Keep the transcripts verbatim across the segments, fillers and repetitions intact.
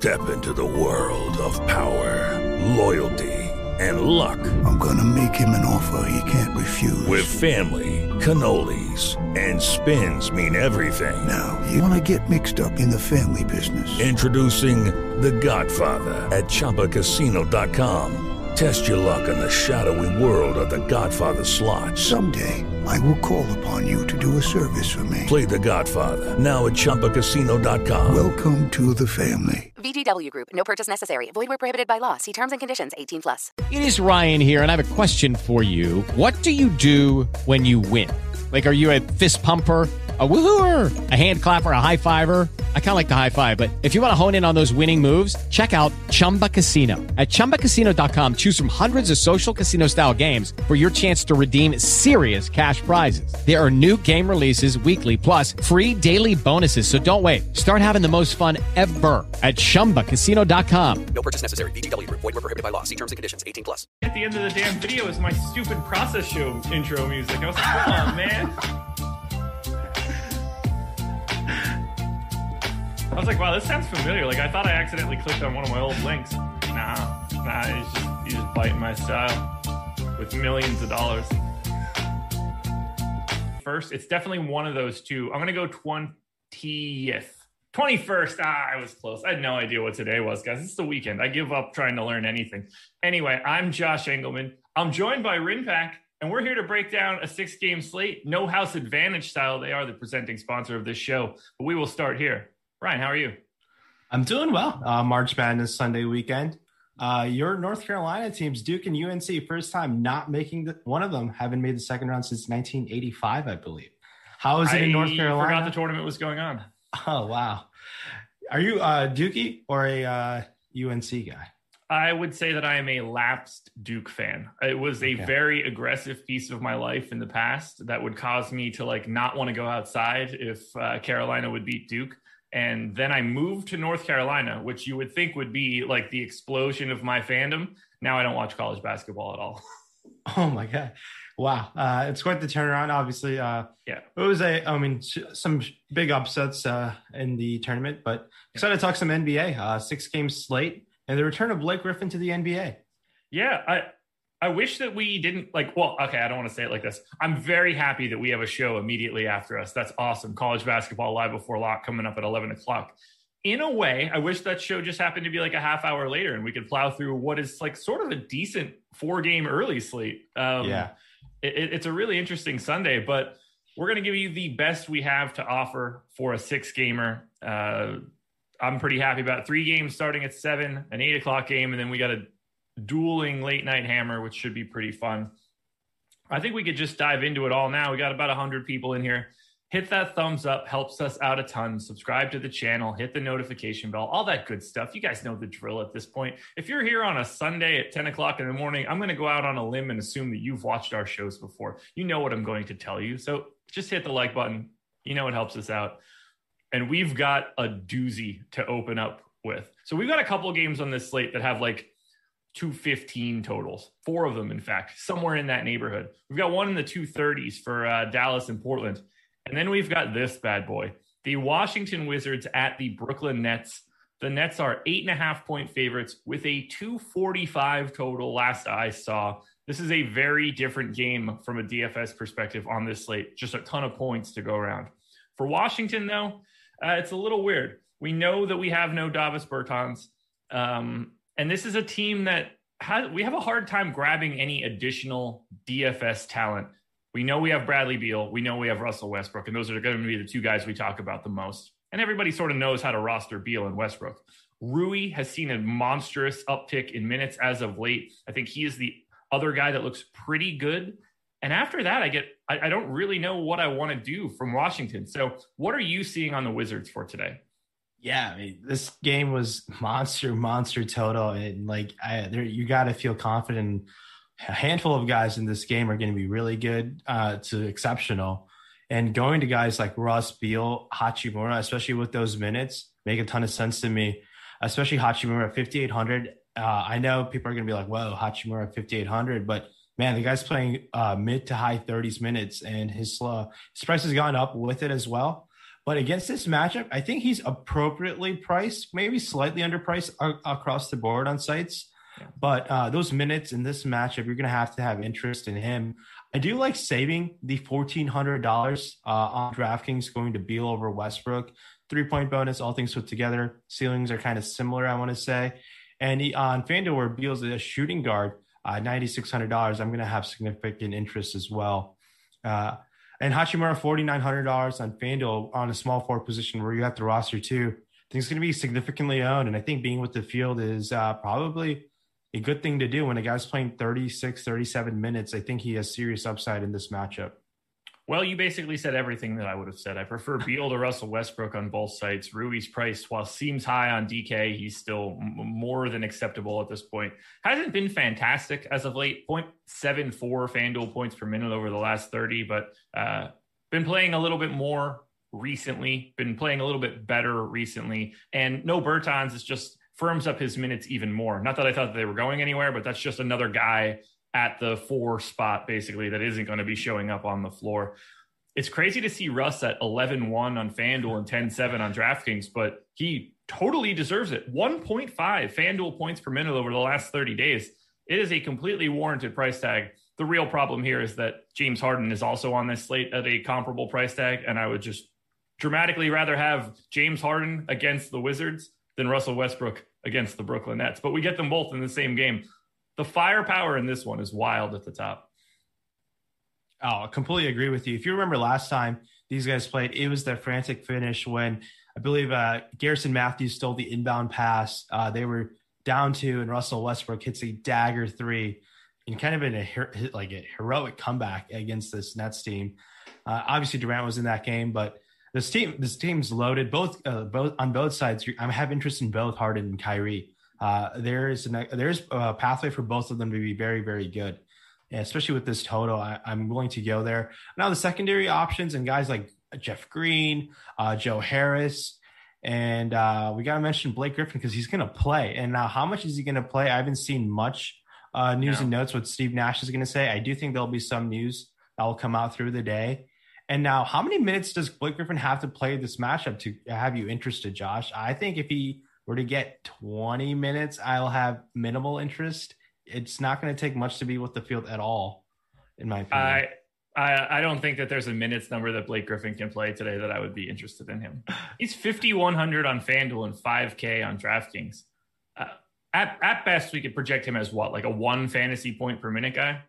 Step into the world of power, loyalty, and luck. I'm gonna make him an offer he can't refuse. With family, cannolis, and spins mean everything. Now, you wanna get mixed up in the family business. Introducing The Godfather at Chumba Casino dot com. Test your luck in the shadowy world of The Godfather slot. Someday, I will call upon you to do a service for me. Play The Godfather, now at Chumba Casino dot com. Welcome to the family. V G W Group. No purchase necessary. Void where prohibited by law. See terms and conditions. eighteen plus. It is Ryan here, and I have a question for you. What do you do when you win? Like, are you a fist pumper, a woohooer, a hand clapper, a high fiver? I kind of like the high five, but if you want to hone in on those winning moves, check out Chumba Casino. At Chumba Casino dot com, choose from hundreds of social casino-style games for your chance to redeem serious cash prizes. There are new game releases weekly, plus free daily bonuses. So don't wait. Start having the most fun ever at Chumba Casino dot com. No purchase necessary. V G W Group. Void where prohibited by law. See terms and conditions. eighteen plus. At the end of the damn video is my stupid process show intro music. I was like, come on, man. I was like, wow, this sounds familiar. Like, I thought I accidentally clicked on one of my old links. Nah, nah, he's just, he's just biting my style with millions of dollars. First, it's definitely one of those two. I'm going to go twentieth. twenty-first. Ah, I was close. I had no idea what today was, guys. It's the weekend. I give up trying to learn anything. Anyway, I'm Josh Engelman. I'm joined by Rinpack, and we're here to break down a six-game slate. No house advantage style. They are the presenting sponsor of this show. But we will start here. Ryan, how are you? I'm doing well. Uh, March Madness Sunday weekend. Uh, your North Carolina teams, Duke and U N C, first time not making the, one of them haven't made the second round since nineteen eighty-five, I believe. How is it I in North Carolina? I forgot the tournament was going on. Oh, wow. Are you a Dukey or a uh, U N C guy? I would say that I am a lapsed Duke fan. It was a okay. very aggressive piece of my life in the past that would cause me to like not want to go outside if uh, Carolina would beat Duke. And then I moved to North Carolina, which you would think would be like the explosion of my fandom. Now I don't watch college basketball at all. Oh my God. Wow. Uh, it's quite the turnaround. Obviously, uh, yeah, it was a, I mean, some big upsets uh, in the tournament, but excited to talk some N B A, uh, six game slate and the return of Blake Griffin to the N B A. Yeah. I, I wish that we didn't like, well, okay, I don't want to say it like this. I'm very happy that we have a show immediately after us. That's awesome. College basketball live before lock coming up at eleven o'clock. In a way, I wish that show just happened to be like a half hour later and we could plow through what is like sort of a decent four game early slate. Um, yeah. It, it's a really interesting Sunday, but we're going to give you the best we have to offer for a six gamer. Uh, I'm pretty happy about three games starting at seven, an eight o'clock game. And then we got a dueling late night hammer, which should be pretty fun. I think we could just dive into it all now. We got about one hundred people in here. Hit that thumbs up, helps us out a ton. Subscribe to the channel, hit the notification bell, all that good stuff. You guys know the drill at this point. If you're here on a Sunday at ten o'clock in the morning, I'm going to go out on a limb and assume that you've watched our shows before. You know what I'm going to tell you. So just hit the like button. You know it helps us out. And we've got a doozy to open up with. So we've got a couple of games on this slate that have like two fifteen totals, four of them, in fact, somewhere in that neighborhood. We've got one in the two thirties for uh, Dallas and Portland. And then we've got this bad boy, the Washington Wizards at the Brooklyn Nets. The Nets are eight and a half point favorites with a two forty-five total last I saw. This is a very different game from a D F S perspective on this slate. Just a ton of points to go around. For Washington, though, uh, it's a little weird. We know that we have no Davis Bertans. Um, And this is a team that has, we have a hard time grabbing any additional D F S talent. We know we have Bradley Beal. We know we have Russell Westbrook, and those are going to be the two guys we talk about the most. And everybody sort of knows how to roster Beal and Westbrook. Rui has seen a monstrous uptick in minutes as of late. I think he is the other guy that looks pretty good. And after that, I get I, I don't really know what I want to do from Washington. So what are you seeing on the Wizards for today? Yeah, I mean, this game was monster, monster total. And like, I, there, you got to feel confident. A handful of guys in this game are going to be really good uh, to exceptional. And going to guys like Russ, Beal, Hachimura, especially with those minutes, make a ton of sense to me, especially Hachimura at fifty-eight hundred. Uh, I know people are going to be like, whoa, Hachimura at fifty-eight hundred. But, man, the guy's playing uh, mid to high thirties minutes, and his, uh, his price has gone up with it as well. But against this matchup, I think he's appropriately priced, maybe slightly underpriced a- across the board on sites. Yeah. But uh, those minutes in this matchup, you're going to have to have interest in him. I do like saving the fourteen hundred dollars uh, on DraftKings going to Beal over Westbrook. Three-point bonus, all things put together. Ceilings are kind of similar, I want to say. And he, on FanDuel, where Beal's a shooting guard, uh, nine thousand six hundred dollars, I'm going to have significant interest as well. Uh, and Hachimura, four thousand nine hundred dollars on FanDuel on a small forward position where you have to roster too. I think it's going to be significantly owned. And I think being with the field is uh, probably a good thing to do when a guy's playing thirty-six, thirty-seven minutes. I think he has serious upside in this matchup. Well, you basically said everything that I would have said. I prefer Beal to Russell Westbrook on both sites. Rui's price, while seems high on D K, he's still m- more than acceptable at this point. Hasn't been fantastic as of late. point seven four FanDuel points per minute over the last thirty, but uh, been playing a little bit more recently, been playing a little bit better recently. And no Bertans is just firms up his minutes even more. Not that I thought that they were going anywhere, but that's just another guy at the four spot, basically, that isn't going to be showing up on the floor. It's crazy to see Russ at eleven one on FanDuel and ten seven on DraftKings, but he totally deserves it. one point five FanDuel points per minute over the last thirty days. It is a completely warranted price tag. The real problem here is that James Harden is also on this slate at a comparable price tag, and I would just dramatically rather have James Harden against the Wizards than Russell Westbrook against the Brooklyn Nets. But we get them both in the same game. The firepower in this one is wild at the top. Oh, I completely agree with you. If you remember last time these guys played, it was that frantic finish when I believe uh, Garrison Matthews stole the inbound pass. Uh, they were down two, and Russell Westbrook hits a dagger three, and kind of in a like a heroic comeback against this Nets team. Uh, obviously, Durant was in that game, but this team, this team's loaded. Both, uh, both on both sides. I have interest in both Harden and Kyrie. Uh, there is an, there's a pathway for both of them to be very, very good. And especially with this total, I, I'm willing to go there. Now, the secondary options and guys like Jeff Green, uh, Joe Harris, and uh, we got to mention Blake Griffin because he's going to play. And now, how much is he going to play? I haven't seen much uh, news no. and notes what Steve Nash is going to say. I do think there'll be some news that will come out through the day. And now, how many minutes does Blake Griffin have to play this matchup to have you interested, Josh? I think if he were to get twenty minutes, I'll have minimal interest. It's not going to take much to be with the field at all, in my opinion. I, I I don't think that there's a minutes number that Blake Griffin can play today that I would be interested in him. He's fifty-one hundred on FanDuel and five K on DraftKings. Uh, at, at best, we could project him as what, like a one fantasy point per minute guy?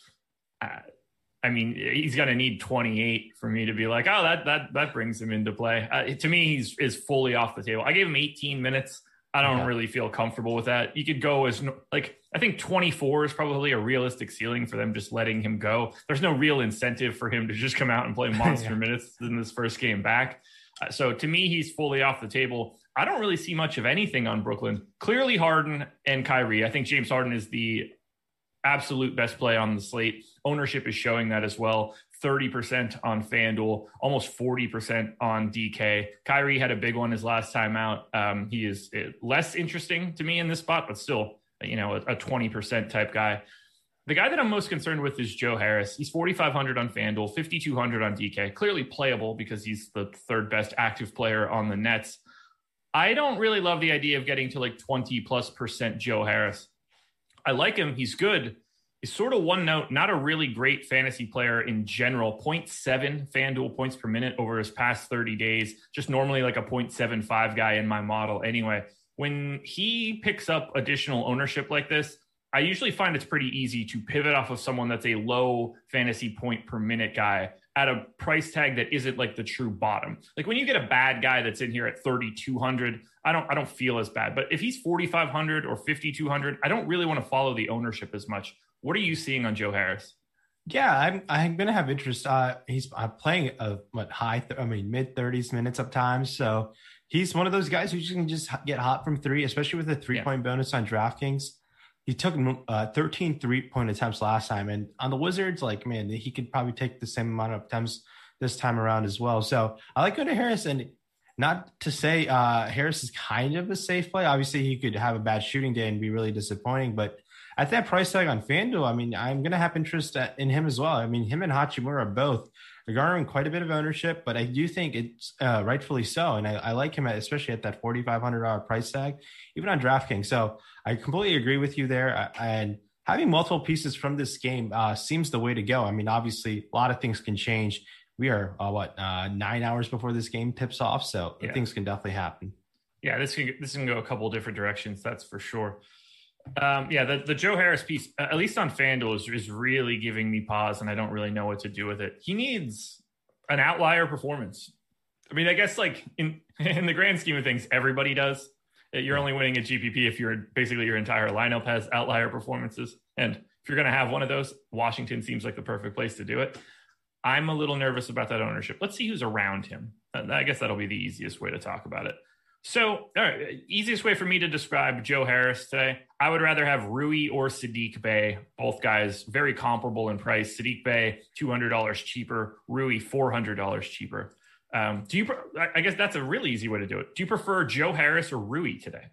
Uh, I mean, he's going to need twenty-eight for me to be like, oh, that that that brings him into play. Uh, to me, he's is fully off the table. I gave him eighteen minutes. I don't yeah. really feel comfortable with that. You could go as like, I think twenty-four is probably a realistic ceiling for them just letting him go. There's no real incentive for him to just come out and play monster yeah. minutes in this first game back. Uh, so to me, he's fully off the table. I don't really see much of anything on Brooklyn. Clearly Harden and Kyrie. I think James Harden is the absolute best play on the slate. Ownership is showing that as well. thirty percent on FanDuel, almost forty percent on D K. Kyrie had a big one his last time out. Um, he is less interesting to me in this spot, but still, you know, a, a twenty percent type guy. The guy that I'm most concerned with is Joe Harris. He's forty-five hundred on FanDuel, fifty-two hundred on D K. Clearly playable because he's the third best active player on the Nets. I don't really love the idea of getting to like twenty plus percent Joe Harris. I like him. He's good. He's sort of one note, not a really great fantasy player in general. zero point seven FanDuel points per minute over his past thirty days. Just normally like a zero point seven five guy in my model. Anyway, when he picks up additional ownership like this, I usually find it's pretty easy to pivot off of someone that's a low fantasy point per minute guy at a price tag that isn't like the true bottom. Like when you get a bad guy that's in here at thirty-two hundred, I don't I don't feel as bad. But if he's forty-five hundred or fifty-two hundred, I don't really want to follow the ownership as much. What are you seeing on Joe Harris? Yeah, I'm I'm gonna have interest. Uh, he's uh, playing a what high, th- I mean mid thirties minutes up times. So he's one of those guys who can just get hot from three, especially with a three yeah. point bonus on DraftKings. He took uh, thirteen three-point attempts last time. And on the Wizards, like, man, he could probably take the same amount of attempts this time around as well. So I like going to Harris. And not to say uh, Harris is kind of a safe play. Obviously, he could have a bad shooting day and be really disappointing. But at that price tag on FanDuel, I mean, I'm going to have interest in him as well. I mean, him and Hachimura both They're garnering quite a bit of ownership, but I do think it's uh, rightfully so. And I, I like him, at, especially at that forty-five hundred dollars price tag, even on DraftKings. So I completely agree with you there. And having multiple pieces from this game uh, seems the way to go. I mean, obviously, a lot of things can change. We are, uh, what, uh, nine hours before this game tips off. So yeah. things can definitely happen. Yeah, this can, this can go a couple of different directions. That's for sure. Um, yeah, the, the Joe Harris piece, at least on FanDuel, is, is really giving me pause, and I don't really know what to do with it. He needs an outlier performance. I mean, I guess like in, in the grand scheme of things, everybody does. You're only winning a G P P if you're basically your entire lineup has outlier performances. And if you're going to have one of those, Washington seems like the perfect place to do it. I'm a little nervous about that ownership. Let's see who's around him. I guess that'll be the easiest way to talk about it. So, all right, easiest way for me to describe Joe Harris today, I would rather have Rui or Sadiq Bey. Both guys very comparable in price. Sadiq Bey, two hundred dollars cheaper. Rui, four hundred dollars cheaper. Um, do you? I guess that's a really easy way to do it. Do you prefer Joe Harris or Rui today?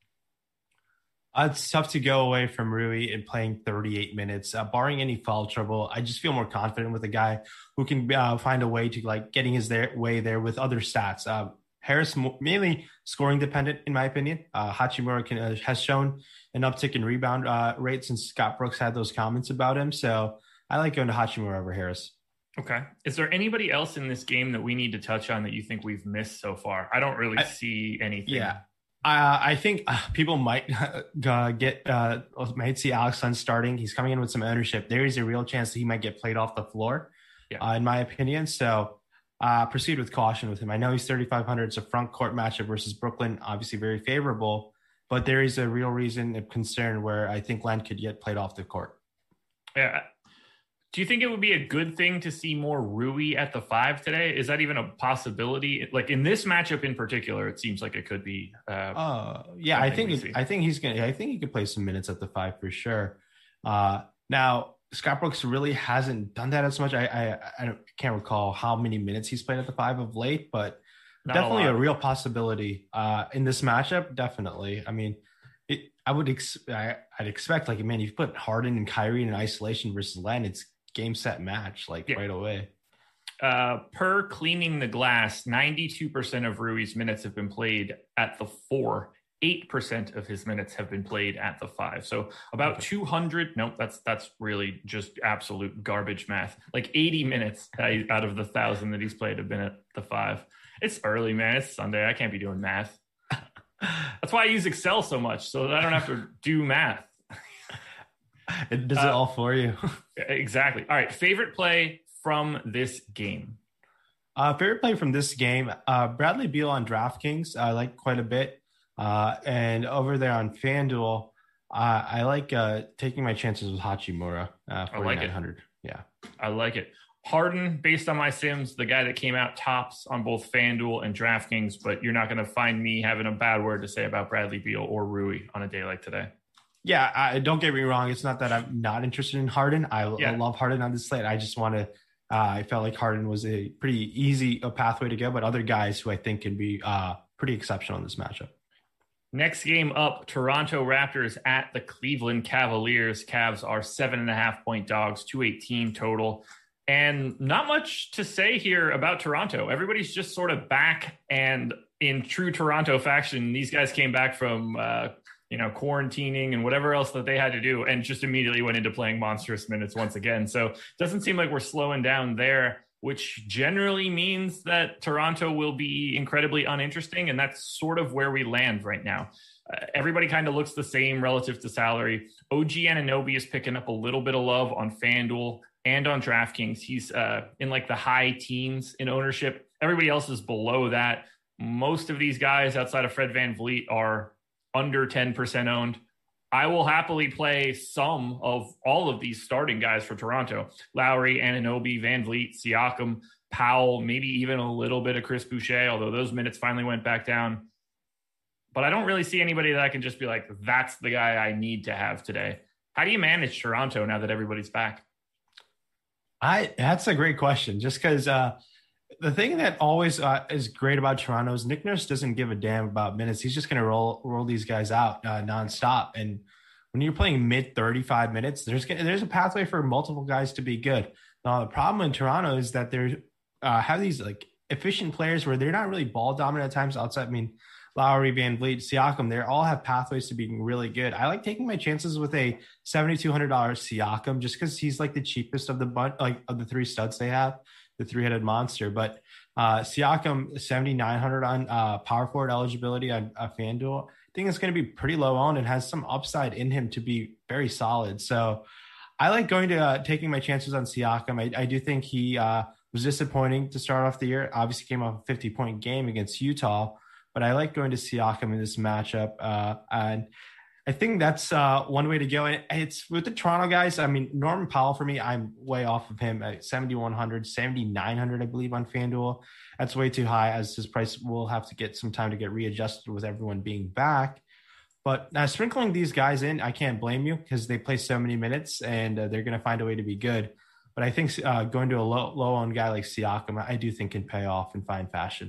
Uh, it's tough to go away from Rui and playing thirty-eight minutes, uh, barring any foul trouble. I just feel more confident with a guy who can uh, find a way to like getting his there, way there with other stats. Uh, Harris mainly scoring dependent, in my opinion. Uh, Hachimura can, uh, has shown an uptick in rebound uh, rate since Scott Brooks had those comments about him. So I like going to Hachimura over Harris. Okay. Is there anybody else in this game that we need to touch on that you think we've missed so far? I don't really I, see anything. Yeah. Uh, I think uh, people might uh, get, uh, might see Alex Len starting. He's coming in with some ownership. There is a real chance that he might get played off the floor, yeah. uh, in my opinion. So uh, proceed with caution with him. I know he's thirty-five hundred. It's a front court matchup versus Brooklyn, obviously very favorable, but there is a real reason of concern where I think Len could get played off the court. Yeah. Do you think it would be a good thing to see more Rui at the five today? Is that even a possibility? Like in this matchup in particular, it seems like it could be. Uh, uh yeah, I think it, I think he's gonna. I think he could play some minutes at the five for sure. Uh, now Scott Brooks really hasn't done that as much. I I, I can't recall how many minutes he's played at the five of late, but Not definitely a, a real possibility uh, in this matchup. Definitely. I mean, it, I would ex- I, I'd expect like man, you put Harden and Kyrie in isolation versus Len, it's game, set, match, like yeah. right away. Uh, per Cleaning the Glass, ninety-two percent of Rui's minutes have been played at the four. eight percent of his minutes have been played at the five. So about okay. two hundred. Nope, that's that's really just absolute garbage math. Like eighty minutes out of the thousand that he's played have been at the five. It's early, man. It's Sunday. I can't be doing math. That's why I use Excel so much, so that I don't have to do math. It does uh, it all for you. Exactly. All right. Favorite play from this game? Uh, favorite play from this game, uh, Bradley Beal on DraftKings. I like quite a bit. Uh, and over there on FanDuel, uh, I like uh, taking my chances with Hachimura. Uh, I like it. Yeah. I like it. Harden, based on my sims, the guy that came out tops on both FanDuel and DraftKings, but you're not going to find me having a bad word to say about Bradley Beal or Rui on a day like today. Yeah, I, don't get me wrong. It's not that I'm not interested in Harden. I, yeah. I love Harden on this slate. I just want to uh, – I felt like Harden was a pretty easy a pathway to go, but other guys who I think can be uh, pretty exceptional in this matchup. Next game up, Toronto Raptors at the Cleveland Cavaliers. Cavs are seven and a half point dogs, two eighteen total. And not much to say here about Toronto. Everybody's just sort of back, and in true Toronto fashion, these guys came back from uh, – you know, quarantining and whatever else that they had to do, and just immediately went into playing monstrous minutes once again. So it doesn't seem like we're slowing down there, which generally means that Toronto will be incredibly uninteresting. And that's sort of where we land right now. Uh, everybody kind of looks the same relative to salary. O G Anunoby is picking up a little bit of love on FanDuel and on DraftKings. He's uh, in like the high teens in ownership. Everybody else is below that. Most of these guys outside of Fred VanVleet are under ten percent owned. I will happily play some of all of these starting guys for Toronto. Lowry, Anunoby, VanVleet, Siakam, Powell, maybe even a little bit of Chris Boucher, although those minutes finally went back down. But I don't really see anybody that I can just be like, that's the guy I need to have today. How do you manage Toronto now that everybody's back? I That's a great question, just because uh, the thing that always uh, is great about Toronto is Nick Nurse doesn't give a damn about minutes. He's just going to roll roll these guys out uh, nonstop. And when you're playing mid thirty-five minutes, there's there's a pathway for multiple guys to be good. Now, the problem in Toronto is that they uh, have these like efficient players where they're not really ball dominant at times outside. I mean, Lowry, Van Vliet, Siakam, they all have pathways to being really good. I like taking my chances with a seven thousand two hundred dollars Siakam just because he's like the cheapest of the bunch, like of the three studs they have, the three-headed monster. But uh, Siakam, seven thousand nine hundred dollars on uh, power forward eligibility on uh, FanDuel. I think it's going to be pretty low owned and has some upside in him to be very solid. So I like going to uh, taking my chances on Siakam. I, I do think he uh, was disappointing to start off the year. Obviously came off a fifty-point game against Utah. But I like going to Siakam in this matchup. Uh, and I think that's uh, one way to go. And it's with the Toronto guys. I mean, Norman Powell, for me, I'm way off of him at seventy-one hundred, seventy-nine hundred, I believe, on FanDuel. That's way too high, as his price will have to get some time to get readjusted with everyone being back. But uh, sprinkling these guys in, I can't blame you because they play so many minutes and uh, they're going to find a way to be good. But I think uh, going to a low, low-owned guy like Siakam, I do think can pay off in fine fashion.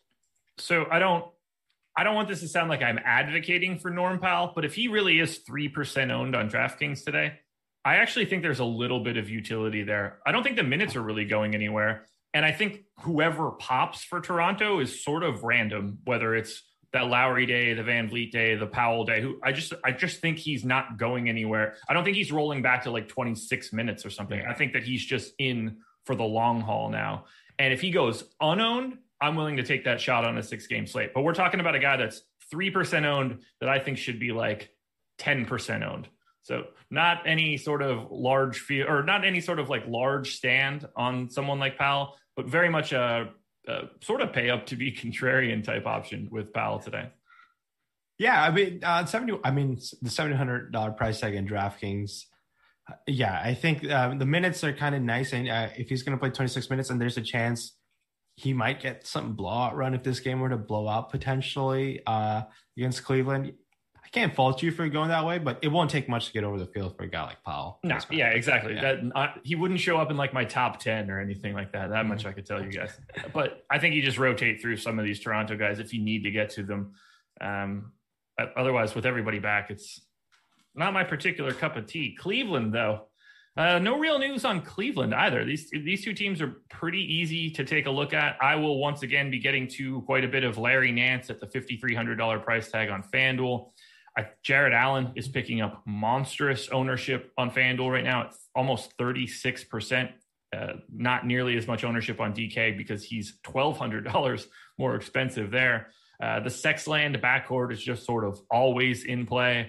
So I don't, I don't want this to sound like I'm advocating for Norm Powell, but if he really is three percent owned on DraftKings today, I actually think there's a little bit of utility there. I don't think the minutes are really going anywhere. And I think whoever pops for Toronto is sort of random, whether it's that Lowry day, the Van Vliet day, the Powell day, who I just, I just think he's not going anywhere. I don't think he's rolling back to like twenty-six minutes or something. I think that he's just in for the long haul now. And if he goes unowned, I'm willing to take that shot on a six game slate. But we're talking about a guy that's three percent owned that I think should be like ten percent owned. So not any sort of large fee or not any sort of like large stand on someone like Powell, but very much a, a sort of pay up to be contrarian type option with Powell today. Yeah. I mean, uh, seventy, I mean, the seven hundred dollars price tag in DraftKings. Yeah. I think uh, the minutes are kind of nice. And uh, if he's going to play twenty-six minutes and there's a chance he might get some blowout run if this game were to blow out potentially uh, against Cleveland. I can't fault you for going that way, but it won't take much to get over the field for a guy like Powell. No, yeah, exactly. Yeah. That uh, he wouldn't show up in like my top ten or anything like that. That mm-hmm. much I could tell you guys. But I think you just rotate through some of these Toronto guys if you need to get to them. Um, otherwise, with everybody back, it's not my particular cup of tea. Cleveland, though. Uh, no real news on Cleveland either. These these two teams are pretty easy to take a look at. I will once again be getting to quite a bit of Larry Nance at the five thousand three hundred dollars price tag on FanDuel. I, Jared Allen is picking up monstrous ownership on FanDuel right now at almost thirty-six percent. Uh, not nearly as much ownership on D K because he's twelve hundred dollars more expensive there. Uh, the Sexland backcourt is just sort of always in play.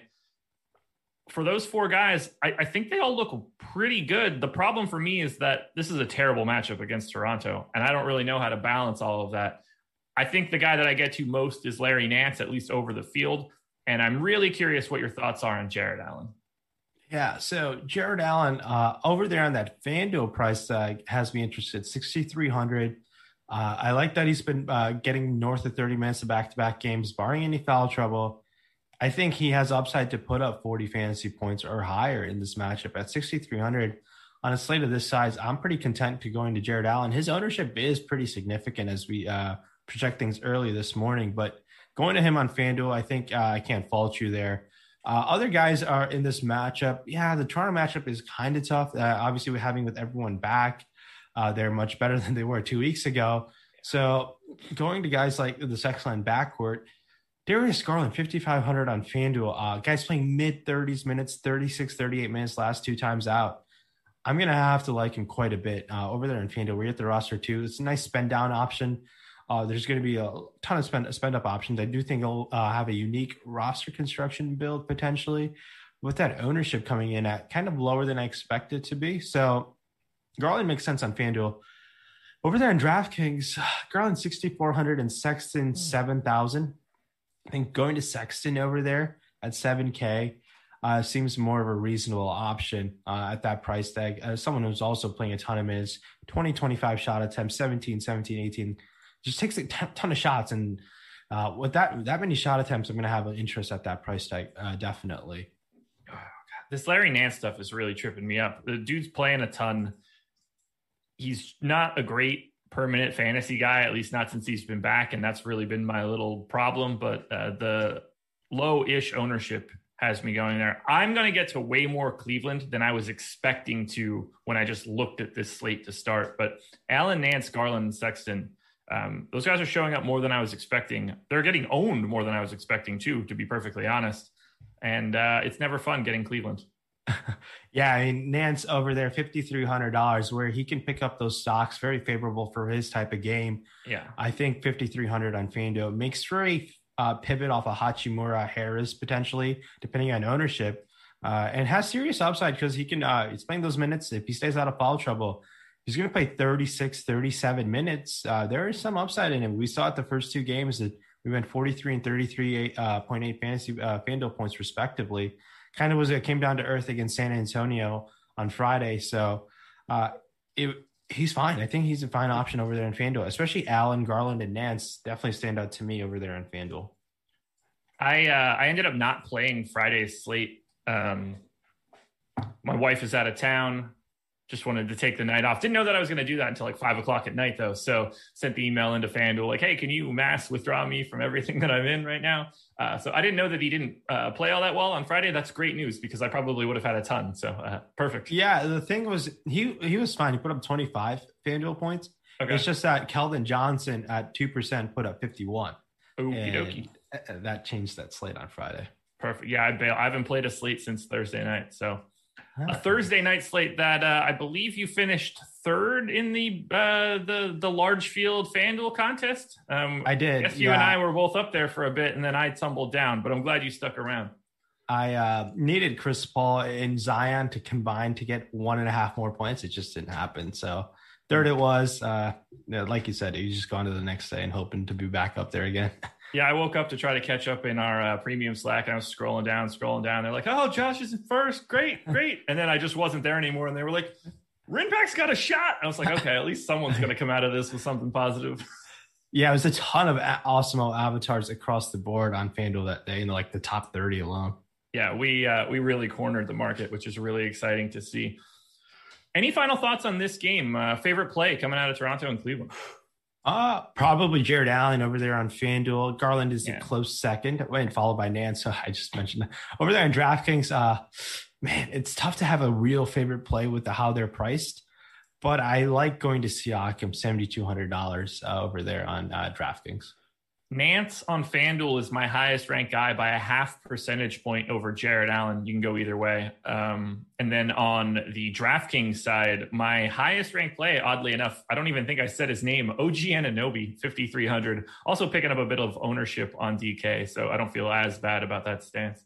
For those four guys, I, I think they all look pretty good. The problem for me is that this is a terrible matchup against Toronto, and I don't really know how to balance all of that. I think the guy that I get to most is Larry Nance, at least over the field, and I'm really curious what your thoughts are on Jared Allen. Yeah, so Jared Allen, uh, over there on that FanDuel price tag has me interested, sixty-three hundred. Uh, I like that he's been uh, getting north of thirty minutes of back-to-back games, barring any foul trouble. I think he has upside to put up forty fantasy points or higher in this matchup at sixty-three hundred. On a slate of this size, I'm pretty content to going to Jared Allen. His ownership is pretty significant as we uh, project things early this morning, but going to him on FanDuel, I think uh, I can't fault you there. Uh, other guys are in this matchup. Yeah, the Toronto matchup is kind of tough. Uh, obviously, we're having with everyone back. Uh, they're much better than they were two weeks ago. So going to guys like the Sexland backcourt, Darius Garland, fifty-five hundred on FanDuel. Uh, guys playing mid-thirties minutes, thirty-six, thirty-eight minutes last two times out. I'm going to have to like him quite a bit uh, over there in FanDuel. We're at the roster too. It's a nice spend-down option. Uh, there's going to be a ton of spend, spend-up options. I do think he'll uh, have a unique roster construction build potentially with that ownership coming in at kind of lower than I expected to be. So Garland makes sense on FanDuel. Over there in DraftKings, Garland sixty-four hundred and Sexton seven thousand. I think going to Sexton over there at seven K uh, seems more of a reasonable option uh, at that price tag. As someone who's also playing a ton of minutes, twenty, twenty-five shot attempts, seventeen, seventeen, eighteen, just takes a t- ton of shots. And uh, with that that many shot attempts, I'm going to have an interest at that price tag, uh, definitely. Oh, God. This Larry Nance stuff is really tripping me up. The dude's playing a ton. He's not a great permanent fantasy guy, at least not since he's been back, and that's really been my little problem. But uh, the low-ish ownership has me going there. I'm going to get to way more Cleveland than I was expecting to when I just looked at this slate to start. But Allen, Nance, Garland, and Sexton, um, those guys are showing up more than I was expecting. They're getting owned more than I was expecting too, to be perfectly honest. And uh, it's never fun getting Cleveland. Yeah, I mean, Nance over there, five thousand three hundred dollars, where he can pick up those stocks, very favorable for his type of game. Yeah. I think five thousand three hundred on FanDuel makes for a uh, pivot off of Hachimura Harris, potentially, depending on ownership, uh, and has serious upside because he can, uh, he's playing those minutes. If he stays out of foul trouble, he's going to play thirty-six, thirty-seven minutes. Uh, there is some upside in him. We saw it the first two games that we went forty-three and thirty-three point eight fantasy uh, FanDuel points, respectively. Kind of was it came down to earth against San Antonio on Friday. So uh, it, he's fine. I think he's a fine option over there in FanDuel, especially Allen, Garland, and Nance definitely stand out to me over there in FanDuel. I uh, I ended up not playing Friday's slate. Um, my wife is out of town. Just wanted to take the night off. Didn't know that I was going to do that until like five o'clock at night, though. So sent the email into FanDuel like, hey, can you mass withdraw me from everything that I'm in right now? Uh, so I didn't know that he didn't uh, play all that well on Friday. That's great news because I probably would have had a ton. So uh, perfect. Yeah, the thing was he he was fine. He put up twenty-five FanDuel points. Okay. It's just that Keldon Johnson at two percent put up fifty-one. Okie dokie. That changed that slate on Friday. Perfect. Yeah, I, bail. I haven't played a slate since Thursday night. So a Thursday night slate that uh, I believe you finished third in the uh, the the large field FanDuel contest. Um, I did. I guess you yeah. and I were both up there for a bit, and then I tumbled down. But I'm glad you stuck around. I uh, needed Chris Paul and Zion to combine to get one and a half more points. It just didn't happen. So third it was. Uh, like you said, you just gone to the next day and hoping to be back up there again. Yeah, I woke up to try to catch up in our uh, premium Slack, and I was scrolling down, scrolling down. They're like, oh, Josh is in first. Great, great. And then I just wasn't there anymore. And they were like, Rinpack's got a shot. I was like, okay, at least someone's going to come out of this with something positive. Yeah, it was a ton of Awesemo avatars across the board on FanDuel that day, in like the top thirty alone. Yeah, we uh, we really cornered the market, which is really exciting to see. Any final thoughts on this game? Uh, favorite play coming out of Toronto and Cleveland? Uh, probably Jared Allen over there on FanDuel. Garland is yeah. a close second, and followed by Nance. So I just mentioned that. Over there in DraftKings, uh, man, it's tough to have a real favorite play with the, how they're priced. But I like going to Siakam, seven thousand two hundred dollars uh, over there on uh, DraftKings. Nance on FanDuel is my highest ranked guy by a half percentage point over Jared Allen. You can go either way. Um, and then on the DraftKings side, my highest ranked play, oddly enough, I don't even think I said his name, O G Anunoby, five thousand three hundred. Also picking up a bit of ownership on D K, so I don't feel as bad about that stance.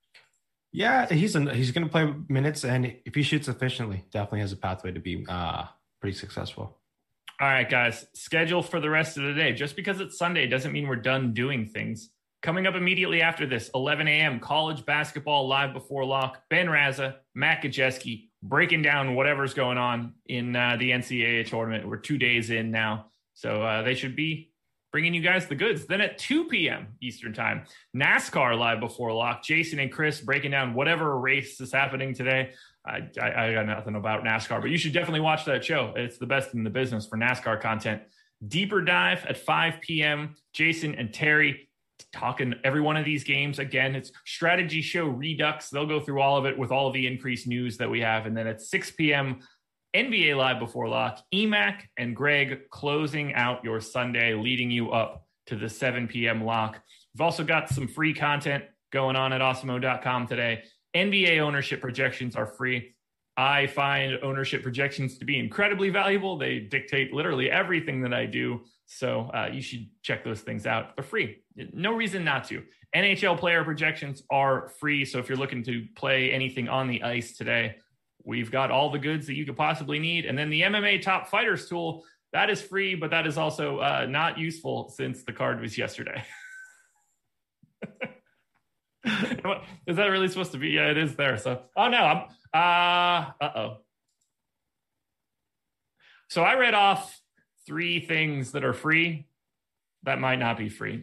Yeah, he's an, he's going to play minutes, and if he shoots efficiently, definitely has a pathway to be uh, pretty successful. All right, guys, schedule for the rest of the day. Just because it's Sunday doesn't mean we're done doing things. Coming up immediately after this, eleven a.m., college basketball live before lock. Ben Raza, Matt Gajewski, breaking down whatever's going on in uh, the N C double A tournament. We're two days in now, so uh, they should be bringing you guys the goods. Then at two p.m. Eastern time, NASCAR live before lock. Jason and Chris breaking down whatever race is happening today. I, I, I got nothing about NASCAR, but you should definitely watch that show. It's the best in the business for NASCAR content. Deeper dive at five p.m. Jason and Terry talking every one of these games. Again, it's strategy show Redux. They'll go through all of it with all of the increased news that we have. And then at six p.m., N B A live before lock. E M A C and Greg closing out your Sunday, leading you up to the seven p.m. lock. We've also got some free content going on at awesemo dot com today. N B A ownership projections are free. I find ownership projections to be incredibly valuable. They dictate literally everything that I do. So uh, you should check those things out. They're free. No reason not to. N H L player projections are free. So if you're looking to play anything on the ice today, we've got all the goods that you could possibly need. And then the M M A Top Fighters tool, that is free, but that is also uh, not useful since the card was yesterday. Is that really supposed to be? Yeah, it is there. So, oh no, I'm, uh, uh-oh. So I read off three things that are free that might not be free.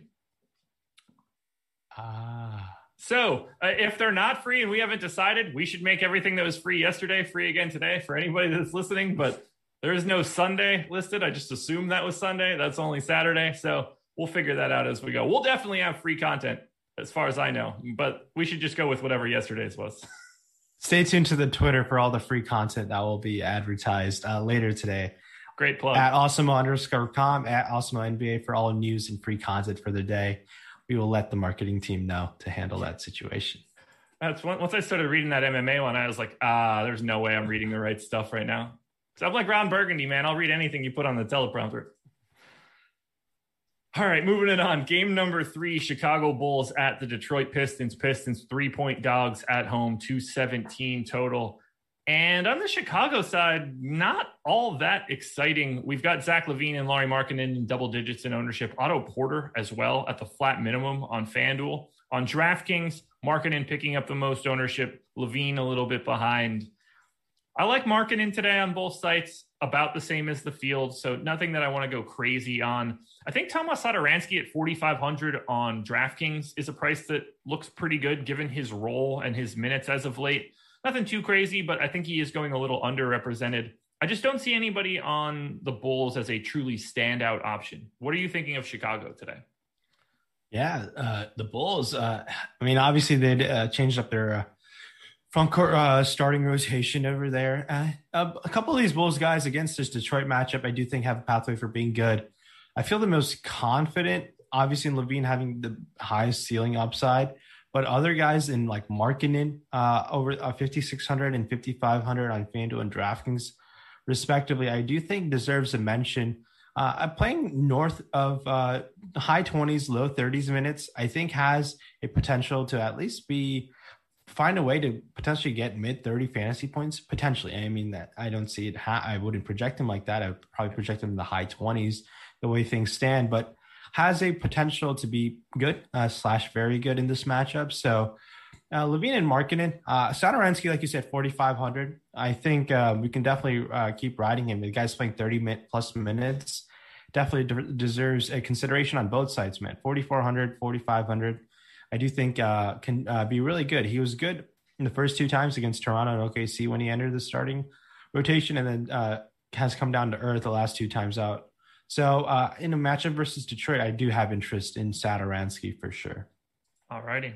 Ah. So uh, if they're not free and we haven't decided, we should make everything that was free yesterday free again today for anybody that's listening. But there is no Sunday listed. I just assumed that was Sunday. That's only Saturday. So we'll figure that out as we go. We'll definitely have free content as far as I know. But we should just go with whatever yesterday's was. Stay tuned to the Twitter for all the free content that will be advertised uh, later today. Great plug. At Awesemo underscore com, at Awesemo N B A for all news and free content for the day. We will let the marketing team know to handle that situation. That's one, once I started reading that M M A one, I was like, ah, there's no way I'm reading the right stuff right now. So I'm like Ron Burgundy, man. I'll read anything you put on the teleprompter. All right, moving it on. Game number three, Chicago Bulls at the Detroit Pistons. Pistons three-point dogs at home, two seventeen total. And on the Chicago side, not all that exciting. We've got Zach LaVine and Lauri Markkanen in double digits in ownership. Otto Porter as well at the flat minimum on FanDuel. On DraftKings, Markkanen picking up the most ownership. LaVine a little bit behind. I like Markkanen today on both sites, about the same as the field, so nothing that I want to go crazy on. I think Tomas Satoransky at forty-five hundred on DraftKings is a price that looks pretty good given his role and his minutes as of late. Nothing too crazy, but I think he is going a little underrepresented. I just don't see anybody on the Bulls as a truly standout option. What are you thinking of Chicago today? Yeah, uh, the Bulls, uh, I mean, obviously they uh, changed up their uh, front court uh, starting rotation over there. Uh, a couple of these Bulls guys against this Detroit matchup, I do think have a pathway for being good. I feel the most confident, obviously, in LaVine having the highest ceiling upside, but other guys in like Markkanen uh, over uh, fifty-six hundred and fifty-five hundred on FanDuel and DraftKings, respectively, I do think deserves a mention. Uh, I'm playing north of uh, high twenties, low thirties minutes. I think has a potential to at least be find a way to potentially get mid thirty fantasy points. Potentially, I mean that I don't see it. Ha- I wouldn't project him like that. I would probably project him in the high twenties the way things stand, but has a potential to be good uh, slash very good in this matchup. So uh, LaVine and Markkanen, uh, Satoransky, like you said, forty-five hundred. I think uh, we can definitely uh, keep riding him. The guy's playing thirty minute plus minutes. Definitely de- deserves a consideration on both sides, man. forty-four hundred, forty-five hundred. I do think uh, can uh, be really good. He was good in the first two times against Toronto and O K C when he entered the starting rotation, and then uh, has come down to earth the last two times out. So uh, in a matchup versus Detroit, I do have interest in Satoransky for sure. All righty.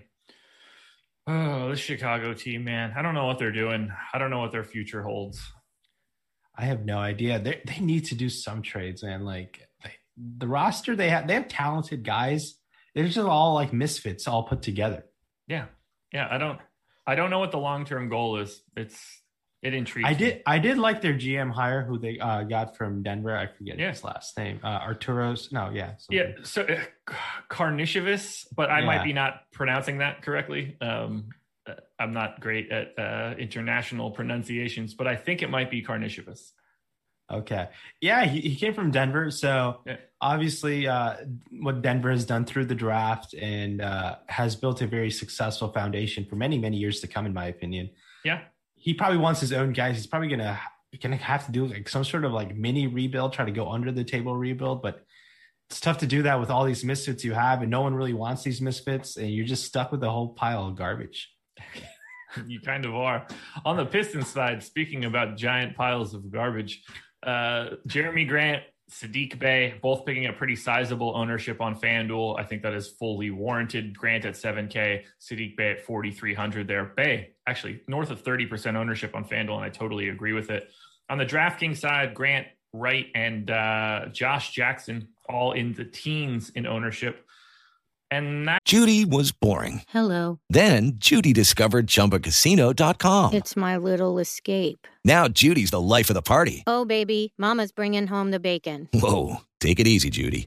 Oh, this Chicago team, man. I don't know what they're doing. I don't know what their future holds. I have no idea. They they need to do some trades, man. Like they, the roster they have, they have talented guys. They're just all like misfits, all put together. Yeah, yeah. I don't, I don't know what the long term goal is. It's it intrigues. I did, me. I did like their G M hire, who they uh, got from Denver. I forget yeah. his last name. Uh, Arturos. No, yeah, something. yeah. So uh, Karnisovas, but I Yeah. might be not pronouncing that correctly. Um, I'm not great at uh, international pronunciations, but I think it might be Karnisovas. Okay. Yeah, he, he came from Denver. So Yeah. obviously uh, what Denver has done through the draft and uh, has built a very successful foundation for many, many years to come, in my opinion. Yeah. He probably wants his own guys. He's probably going to gonna have to do like some sort of like mini rebuild, try to go under the table rebuild. But it's tough to do that with all these misfits you have, and no one really wants these misfits, and you're just stuck with a whole pile of garbage. You kind of are. On the Pistons side, speaking about giant piles of garbage, uh, Jeremy Grant, Sadiq Bey, both picking up pretty sizable ownership on FanDuel. I think that is fully warranted. Grant at seven K, Sadiq Bey at forty-three hundred there. Bey, actually north of thirty percent ownership on FanDuel, and I totally agree with it. On the DraftKings side, Grant, Wright, and uh, Josh Jackson, all in the teens in ownership. And that Judy was boring. Hello. Then Judy discovered Chumba Casino dot com. It's my little escape. Now Judy's the life of the party. Oh, baby, mama's bringing home the bacon. Whoa, take it easy, Judy.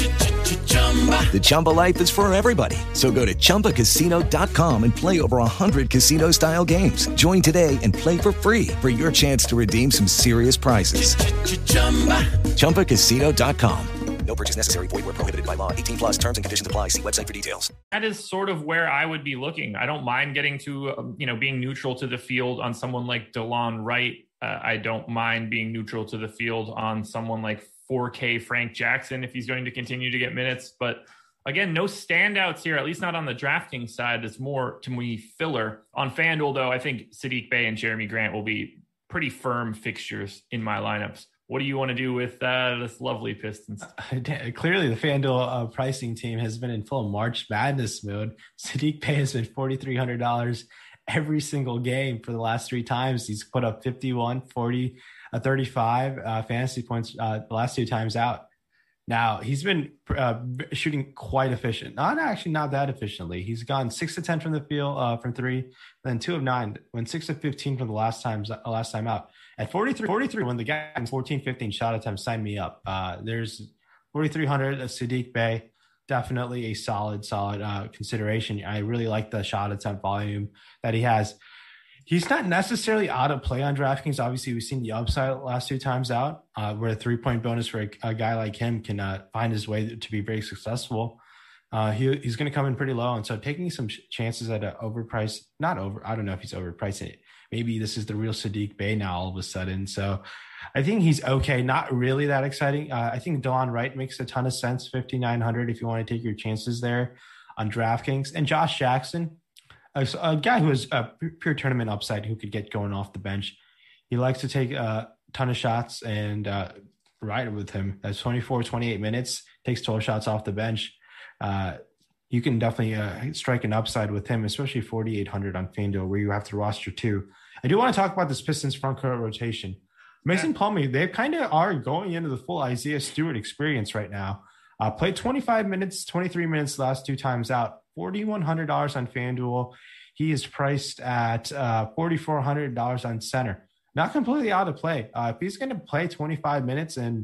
The Chumba life is for everybody. So go to Chumba Casino dot com and play over one hundred casino-style games. Join today and play for free for your chance to redeem some serious prizes. Chumba Casino dot com. No purchase necessary. Void where prohibited by law. eighteen plus terms and conditions apply. See website for details. that is sort of where I would be looking. I don't mind getting to, um, you know, being neutral to the field on someone like DeLon Wright. Uh, I don't mind being neutral to the field on someone like four K Frank Jackson if he's going to continue to get minutes. But again, no standouts here, at least not on the drafting side. That's more, to me, filler. On FanDuel, though, I think Sadiq Bey and Jeremy Grant will be pretty firm fixtures in my lineups. what do you want to do with uh, this lovely Pistons? Uh, clearly, the FanDuel uh, pricing team has been in full March Madness mode. Saddiq Bey has been four thousand three hundred dollars every single game for the last three times. He's put up fifty-one, forty, uh, thirty-five uh, fantasy points uh, the last two times out. Now, he's been uh, shooting quite efficient. Not actually not that efficiently. He's gone six to ten from the field, uh, from three, then two of nine, went six of fifteen from the last times uh, last time out. At forty-three, forty-three, when the guy in fourteen, fifteen shot attempts, sign me up. Uh, there's forty-three hundred, uh, Saddiq Bey, definitely a solid, solid uh, consideration. I really like the shot attempt volume that he has. He's not necessarily out of play on DraftKings. Obviously, we've seen the upside last two times out, uh, where a three-point bonus for a, a guy like him can uh, find his way to be very successful. Uh, he, he's going to come in pretty low, and so taking some ch- chances at an overpriced, not over, I don't know if he's overpriced it. Maybe this is the real Saddiq Bey now all of a sudden. So I think he's okay, not really that exciting. Uh, I think Delon Wright makes a ton of sense, fifty-nine hundred if you want to take your chances there on DraftKings. And Josh Jackson, a, a guy who has a pure tournament upside who could get going off the bench. He likes to take a ton of shots and uh, ride with him. That's twenty-four, twenty-eight minutes, takes twelve shots off the bench. Uh, you can definitely uh, strike an upside with him, especially forty-eight hundred on FanDuel, where you have to roster two. I do want to talk about this Pistons front court rotation. Mason yeah. Plumlee, they kind of are going into the full Isaiah Stewart experience right now. Uh, played twenty-five minutes, twenty-three minutes the last two times out, four thousand one hundred dollars on FanDuel. He is priced at uh, four thousand four hundred dollars on center. Not completely out of play. Uh, if he's going to play twenty-five minutes and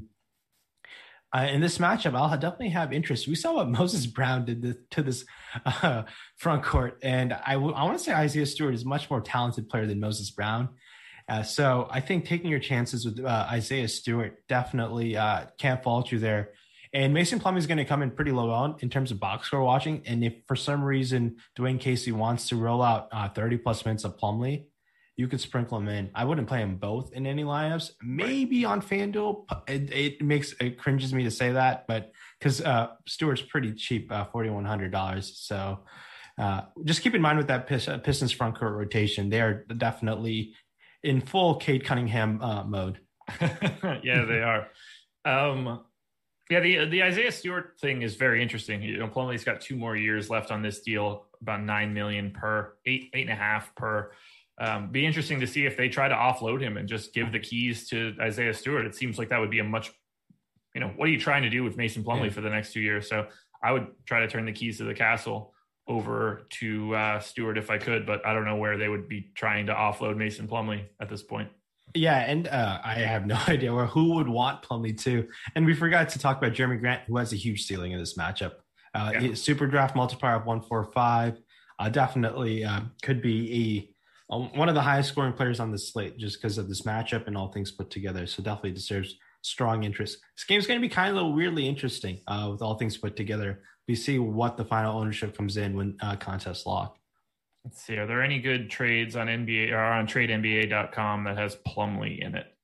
Uh, in this matchup, I'll definitely have interest. We saw what Moses Brown did to, to this uh, front court, and I, w- I want to say Isaiah Stewart is a much more talented player than Moses Brown. Uh, so I think taking your chances with uh, Isaiah Stewart definitely uh, can't fault you there. And Mason Plumlee is going to come in pretty low on in terms of box score watching. And if for some reason Dwayne Casey wants to roll out uh, thirty plus minutes of Plumlee, you could sprinkle them in. I wouldn't play them both in any lineups. Maybe on FanDuel. It, it makes it cringes me to say that, but because uh, Stewart's pretty cheap, uh, four thousand one hundred dollars. So uh, just keep in mind with that Pistons front court rotation, they are definitely in full Cade Cunningham uh, mode. Yeah, they are. Um, yeah, the the Isaiah Stewart thing is very interesting. You know, Plumlee's got two more years left on this deal, about nine million per, eight eight and a half per. Um, be interesting to see if they try to offload him and just give the keys to Isaiah Stewart. It seems like that would be a much, you know, what are you trying to do with Mason Plumlee yeah. for the next two years? So I would try to turn the keys to the castle over to uh, Stewart if I could, but I don't know where they would be trying to offload Mason Plumlee at this point. Yeah, and uh, I have no idea where who would want Plumlee too. And we forgot to talk about Jeremy Grant, who has a huge ceiling in this matchup. Uh, yeah. Super draft multiplier of one forty-five. Uh, definitely uh, could be a one of the highest scoring players on this slate just because of this matchup and all things put together. So definitely deserves strong interest. This game's going to be kind of a little weirdly interesting uh, with all things put together. We see what the final ownership comes in when uh, contest lock. Let's see. Are there any good trades on N B A or on trade N B A dot com that has Plumlee in it?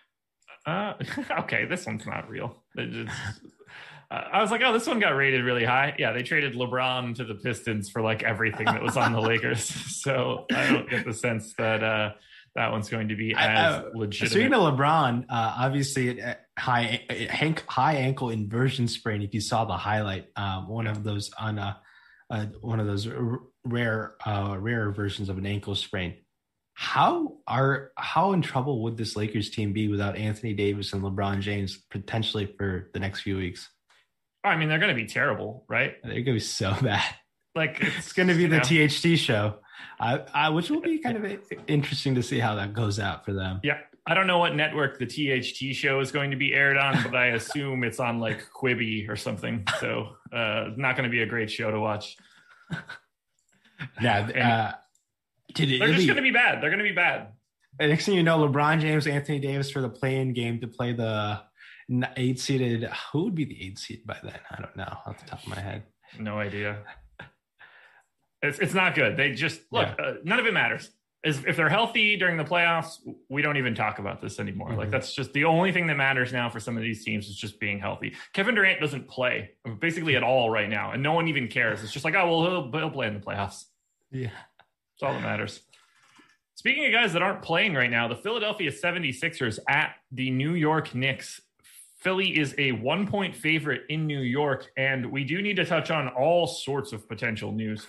Uh, okay, this one's not real. Just, uh, I was like, oh, this one got rated really high. Yeah, they traded LeBron to the Pistons for like everything that was on the Lakers. So I don't get the sense that uh, that one's going to be as uh, legitimate. Speaking of LeBron, uh, obviously it, high it, high ankle inversion sprain. If you saw the highlight, um, one of those on a, uh, one of those r- rare uh, rare versions of an ankle sprain. How are how in trouble would this Lakers team be without Anthony Davis and LeBron James potentially for the next few weeks? I mean, they're going to be terrible, right? They're going to be so bad. Like it's, it's going to be the know. T H T show, I, I, which will be kind of interesting to see how that goes out for them. Yeah, I don't know what network the T H T show is going to be aired on, but I assume it's on like Quibi or something. So uh, not going to be a great show to watch. Yeah. Uh, They're just going to be bad. They're going to be bad. Next thing you know, LeBron James, Anthony Davis for the play-in game to play the eight-seeded. Who would be the eight seed by then? I don't know off the top of my head. No idea. It's it's not good. They just look. Yeah. Uh, none of it matters. Is if they're healthy during the playoffs, we don't even talk about this anymore. Mm-hmm. Like that's just the only thing that matters now for some of these teams is just being healthy. Kevin Durant doesn't play basically at all right now, and no one even cares. It's just like, oh well, he'll, he'll play in the playoffs. Yeah. That's all that matters. Speaking of guys that aren't playing right now, the Philadelphia seventy-sixers at the New York Knicks. Philly is a one-point favorite in New York, and we do need to touch on all sorts of potential news.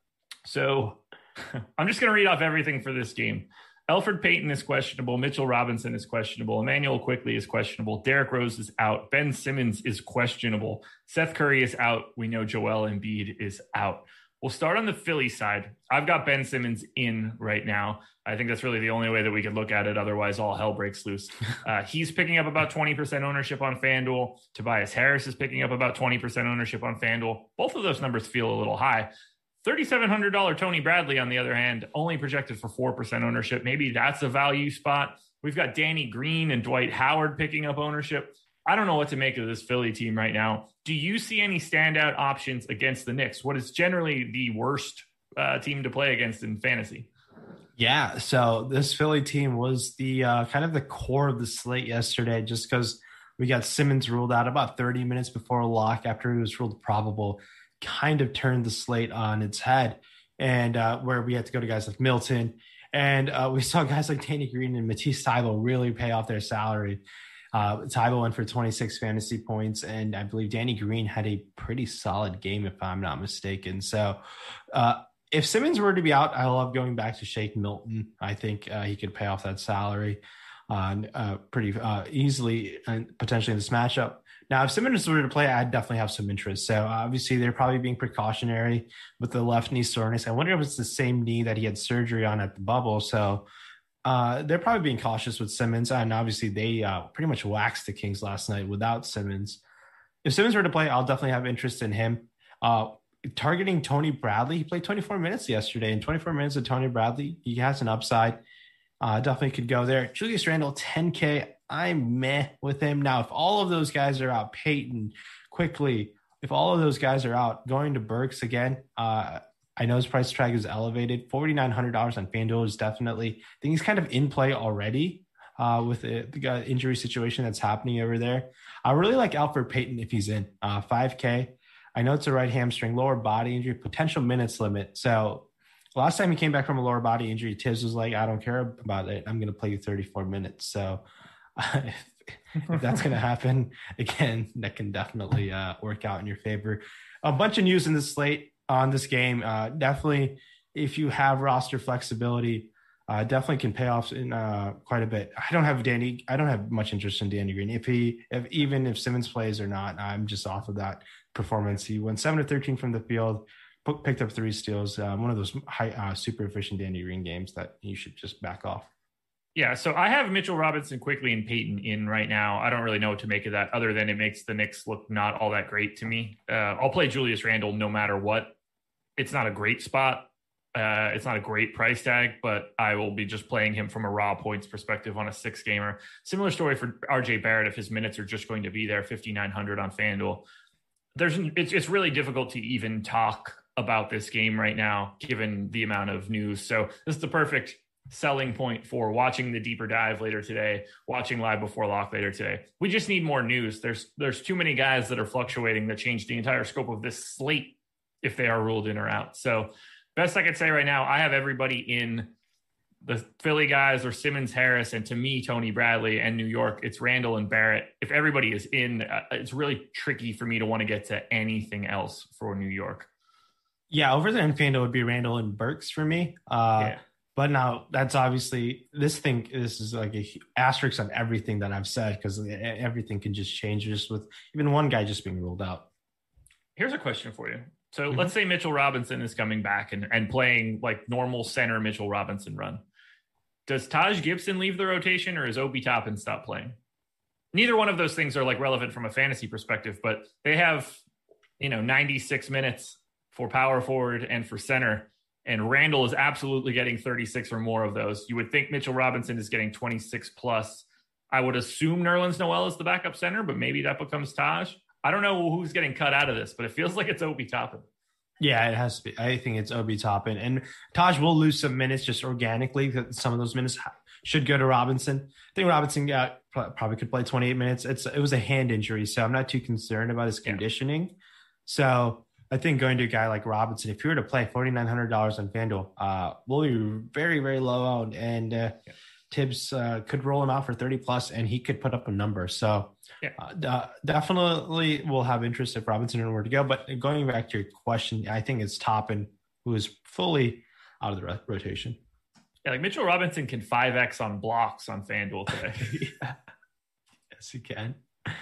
So I'm just going to read off everything for this game. Elfrid Payton is questionable. Mitchell Robinson is questionable. Emmanuel Quickley is questionable. Derrick Rose is out. Ben Simmons is questionable. Seth Curry is out. We know Joel Embiid is out. We'll start on the Philly side. I've got Ben Simmons in right now. I think that's really the only way that we could look at it. Otherwise, all hell breaks loose. Uh, he's picking up about twenty percent ownership on FanDuel. Tobias Harris is picking up about twenty percent ownership on FanDuel. Both of those numbers feel a little high. thirty-seven hundred dollars Tony Bradley, on the other hand, only projected for four percent ownership. Maybe that's a value spot. We've got Danny Green and Dwight Howard picking up ownership. I don't know what to make of this Philly team right now. Do you see any standout options against the Knicks? What is generally the worst uh, team to play against in fantasy? Yeah, so this Philly team was the uh, kind of the core of the slate yesterday, just because we got Simmons ruled out about thirty minutes before a lock after he was ruled probable. Kind of turned the slate on its head, and uh, where we had to go to guys like Milton, and uh, we saw guys like Danny Green and Matisse Thybulle really pay off their salary. Uh, Thybulle went for twenty-six fantasy points, and I believe Danny Green had a pretty solid game, if I'm not mistaken. So uh, if Simmons were to be out, I love going back to Shake Milton. I think uh, he could pay off that salary uh, uh, pretty uh, easily and potentially in this matchup. Now, if Simmons were to play, I'd definitely have some interest. So obviously they're probably being precautionary with the left knee soreness. I wonder if it's the same knee that he had surgery on at the bubble. So uh, they're probably being cautious with Simmons. And obviously they uh, pretty much waxed the Kings last night without Simmons. If Simmons were to play, I'll definitely have interest in him. Uh, targeting Tony Bradley, he played twenty-four minutes yesterday. In twenty-four minutes of Tony Bradley, he has an upside. Uh, definitely could go there. Julius Randle, ten K. I'm meh with him. Now, if all of those guys are out, Peyton, Quickly, if all of those guys are out, going to Burks again, uh, I know his price tag is elevated. four thousand nine hundred dollars on FanDuel is definitely, I think he's kind of in play already uh, with the, the injury situation that's happening over there. I really like Elfrid Payton if he's in. Uh, five K. I know it's a right hamstring, lower body injury, potential minutes limit. So last time he came back from a lower body injury, Tibbs was like, I don't care about it. I'm going to play you thirty-four minutes. So uh, if, if that's going to happen, again, that can definitely uh, work out in your favor. A bunch of news in the slate on this game. Uh, definitely, if you have roster flexibility, uh, definitely can pay off in uh, quite a bit. I don't have Danny. I don't have much interest in Danny Green. If he, if even if Simmons plays or not, I'm just off of that performance. He went seven to thirteen from the field, picked up three steals. Um, one of those high, uh, super efficient Danny Green games that you should just back off. Yeah, so I have Mitchell Robinson, Quickly, and Peyton in right now. I don't really know what to make of that, other than it makes the Knicks look not all that great to me. Uh, I'll play Julius Randle no matter what. It's not a great spot. Uh, it's not a great price tag, but I will be just playing him from a raw points perspective on a six gamer. Similar story for R J Barrett if his minutes are just going to be there, fifty-nine hundred on FanDuel. There's it's it's really difficult to even talk about this game right now, given the amount of news. So this is the perfect selling point for watching the deeper dive later today, watching live before lock later today. We just need more news. There's there's too many guys that are fluctuating that change the entire scope of this slate if they are ruled in or out. So best I could say right now, I have everybody in. The Philly guys are Simmons, Harris, and to me, Tony Bradley, and New York, it's Randall and Barrett. If everybody is in, uh, it's really tricky for me to want to get to anything else for New York. Yeah, over there in FanDuel would be Randall and Burks for me. Uh, yeah. But now that's obviously this thing. This is like a asterisk on everything that I've said because everything can just change just with even one guy just being ruled out. Here's a question for you. So Mm-hmm. let's say Mitchell Robinson is coming back and, and playing like normal center Mitchell Robinson run. Does Taj Gibson leave the rotation or is Obi Toppin stop playing? Neither one of those things are like relevant from a fantasy perspective, but they have, you know, ninety-six minutes for power forward and for center. And Randall is absolutely getting thirty-six or more of those. You would think Mitchell Robinson is getting twenty-six plus. I would assume Nerlens Noel is the backup center, but maybe that becomes Taj. I don't know who's getting cut out of this, but it feels like it's Obi Toppin. Yeah, it has to be. I think it's Obi Toppin. And Taj will lose some minutes just organically. Some of those minutes should go to Robinson. I think Robinson got, probably could play twenty-eight minutes. It's It was a hand injury, so I'm not too concerned about his conditioning. Yeah. So I think going to a guy like Robinson, if you were to play forty-nine hundred dollars on FanDuel, uh, will be very, very low owned. And uh, yeah. Tibbs uh, could roll him out for thirty plus, and he could put up a number. So yeah. uh, definitely will have interest if Robinson were to go. But going back to your question, I think it's Toppin, who is fully out of the ro- rotation. Yeah, like Mitchell Robinson can five X on blocks on FanDuel today. yeah. Yes, he can.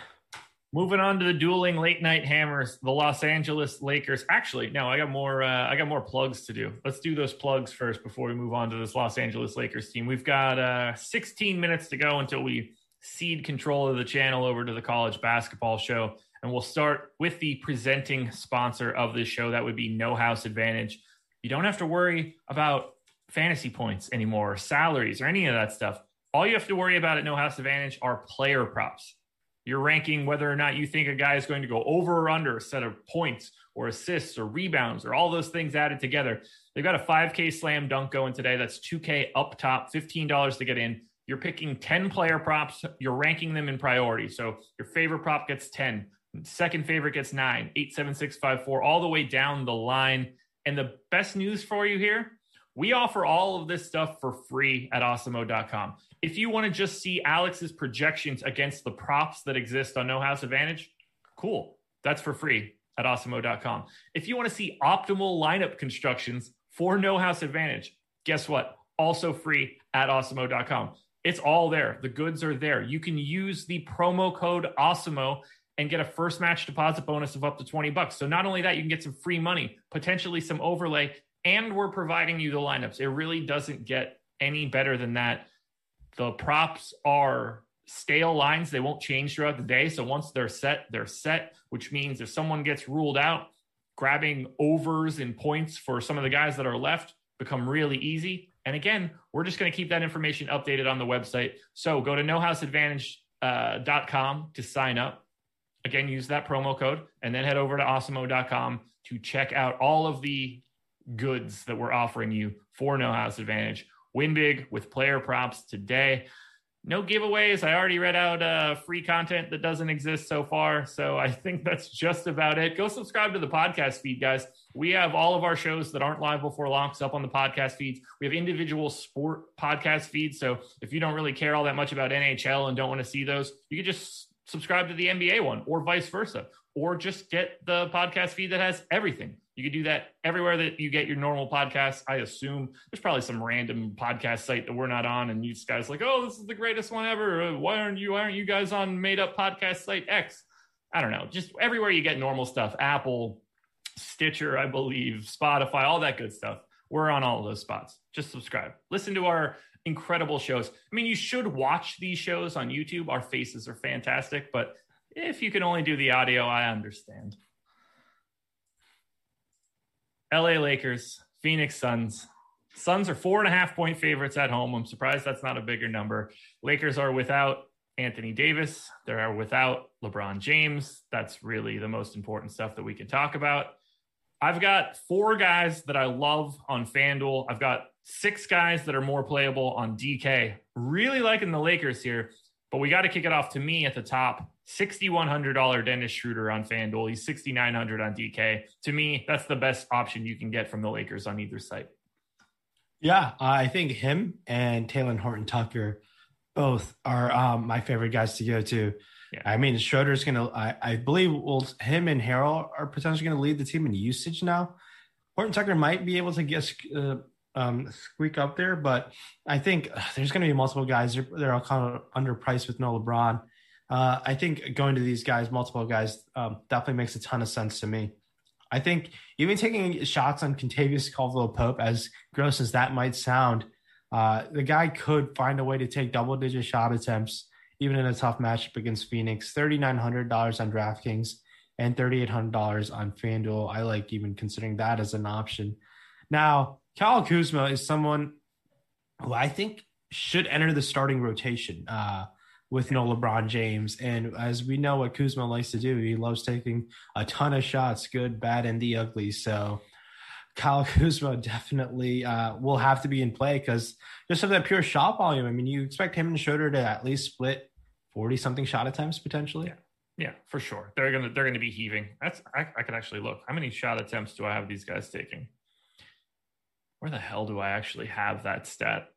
Moving on to the dueling late night hammers, the Los Angeles Lakers. Actually, no, I got more. Uh, I got more plugs to do. Let's do those plugs first before we move on to this Los Angeles Lakers team. We've got uh, sixteen minutes to go until we cede control of the channel over to the College Basketball Show, and we'll start with the presenting sponsor of this show. That would be No House Advantage. You don't have to worry about fantasy points anymore, or salaries, or any of that stuff. All you have to worry about at No House Advantage are player props. You're ranking whether or not you think a guy is going to go over or under a set of points or assists or rebounds or all those things added together. They've got a five K slam dunk going today. That's two K up top, fifteen dollars to get in. You're picking ten player props. You're ranking them in priority. So your favorite prop gets ten. Second favorite gets nine, eight, seven, six, five, four, all the way down the line. And the best news for you here, we offer all of this stuff for free at Awesemo dot com. If you want to just see Alex's projections against the props that exist on No House Advantage, cool. That's for free at Awesemo dot com. If you want to see optimal lineup constructions for No House Advantage, guess what? Also free at Awesemo dot com. It's all there. The goods are there. You can use the promo code Awesemo and get a first match deposit bonus of up to twenty bucks. So not only that, you can get some free money, potentially some overlay, and we're providing you the lineups. It really doesn't get any better than that. The props are stale lines. They won't change throughout the day. So once they're set, they're set, which means if someone gets ruled out, grabbing overs and points for some of the guys that are left become really easy. And again, we're just going to keep that information updated on the website. So go to no house advantage dot com to sign up. Again, use that promo code and then head over to Awesemo dot com to check out all of the goods that we're offering you for No House Advantage. Win big with player props today. No giveaways. I already read out uh, free content that doesn't exist so far. So I think that's just about it. Go subscribe to the podcast feed, guys. We have all of our shows that aren't live before locks up on the podcast feeds. We have individual sport podcast feeds. So if you don't really care all that much about N H L and don't want to see those, you can just subscribe to the N B A one or vice versa, or just get the podcast feed that has everything. You can do that everywhere that you get your normal podcasts. I assume there's probably some random podcast site that we're not on, and you guys are like, oh, this is the greatest one ever. Why aren't you? Why aren't you guys on made up podcast site X? I don't know. Just everywhere you get normal stuff. Apple, Stitcher, I believe, Spotify, all that good stuff. We're on all of those spots. Just subscribe. Listen to our incredible shows. I mean, you should watch these shows on YouTube. Our faces are fantastic, but if you can only do the audio, I understand. L A Lakers, Phoenix Suns. Suns are four and a half point favorites at home. I'm surprised that's not a bigger number. Lakers are without Anthony Davis. They are without LeBron James. That's really the most important stuff that we can talk about. I've got four guys that I love on FanDuel. I've got six guys that are more playable on D K. Really liking the Lakers here, but we got to kick it off to me at the top. six thousand one hundred dollars Dennis Schroeder on FanDuel. He's six thousand nine hundred dollars on D K. To me, that's the best option you can get from the Lakers on either site. Yeah, I think him and Talen Horton-Tucker both are um, my favorite guys to go to. Yeah. I mean, Schroeder's going to, I believe well, him and Harrell are potentially going to lead the team in usage now. Horton-Tucker might be able to get uh, um, squeak up there, but I think uh, there's going to be multiple guys. They're, they're all kind of underpriced with no LeBron. Uh, I think going to these guys, multiple guys, um, definitely makes a ton of sense to me. I think even taking shots on Kentavious Caldwell-Pope, as gross as that might sound, uh, the guy could find a way to take double-digit shot attempts, even in a tough matchup against Phoenix. three thousand nine hundred dollars on DraftKings and three thousand eight hundred dollars on FanDuel. I like even considering that as an option. Now, Kyle Kuzma is someone who I think should enter the starting rotation. Uh, with no LeBron James. And as we know what Kuzma likes to do, he loves taking a ton of shots, good, bad, and the ugly. So Kyle Kuzma definitely uh, will have to be in play because just of that pure shot volume. I mean, you expect him and Schroeder to at least split forty-something shot attempts potentially. Yeah. Yeah, for sure. They're gonna they're gonna be heaving. That's I, I could actually look. How many shot attempts do I have these guys taking? Where the hell do I actually have that stat?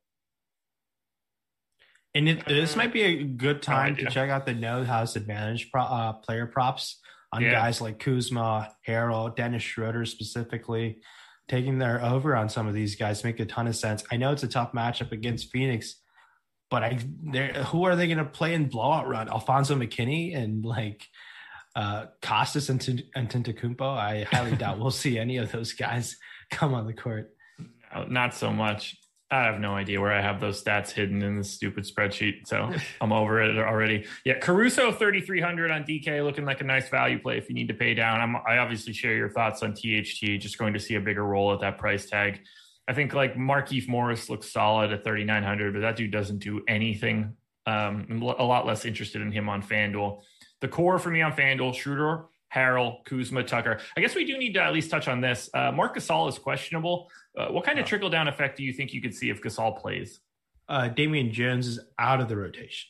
And it, this might be a good time no to check out the Know How's Advantage pro, uh, player props on yeah. guys like Kuzma, Harrell, Dennis Schroeder specifically. Taking their over on some of these guys make a ton of sense. I know it's a tough matchup against Phoenix, but I who are they going to play in blowout run? Alfonso McKinney and like uh, Costas and Antetokounmpo? I highly doubt we'll see any of those guys come on the court. No, not so much. I have no idea where I have those stats hidden in this stupid spreadsheet, so I'm over it already. Yeah, Caruso thirty-three hundred on D K, looking like a nice value play if you need to pay down. I'm, I obviously share your thoughts on T H T, just going to see a bigger role at that price tag. I think like Markieff Morris looks solid at thirty-nine hundred, but that dude doesn't do anything. Um, I'm a lot less interested in him on FanDuel. The core for me on FanDuel, Schroeder, Harrell, Kuzma, Tucker. I guess we do need to at least touch on this. Uh, Marc Gasol is questionable. Uh, what kind of trickle-down effect do you think you could see if Gasol plays? Uh, Damian Jones is out of the rotation,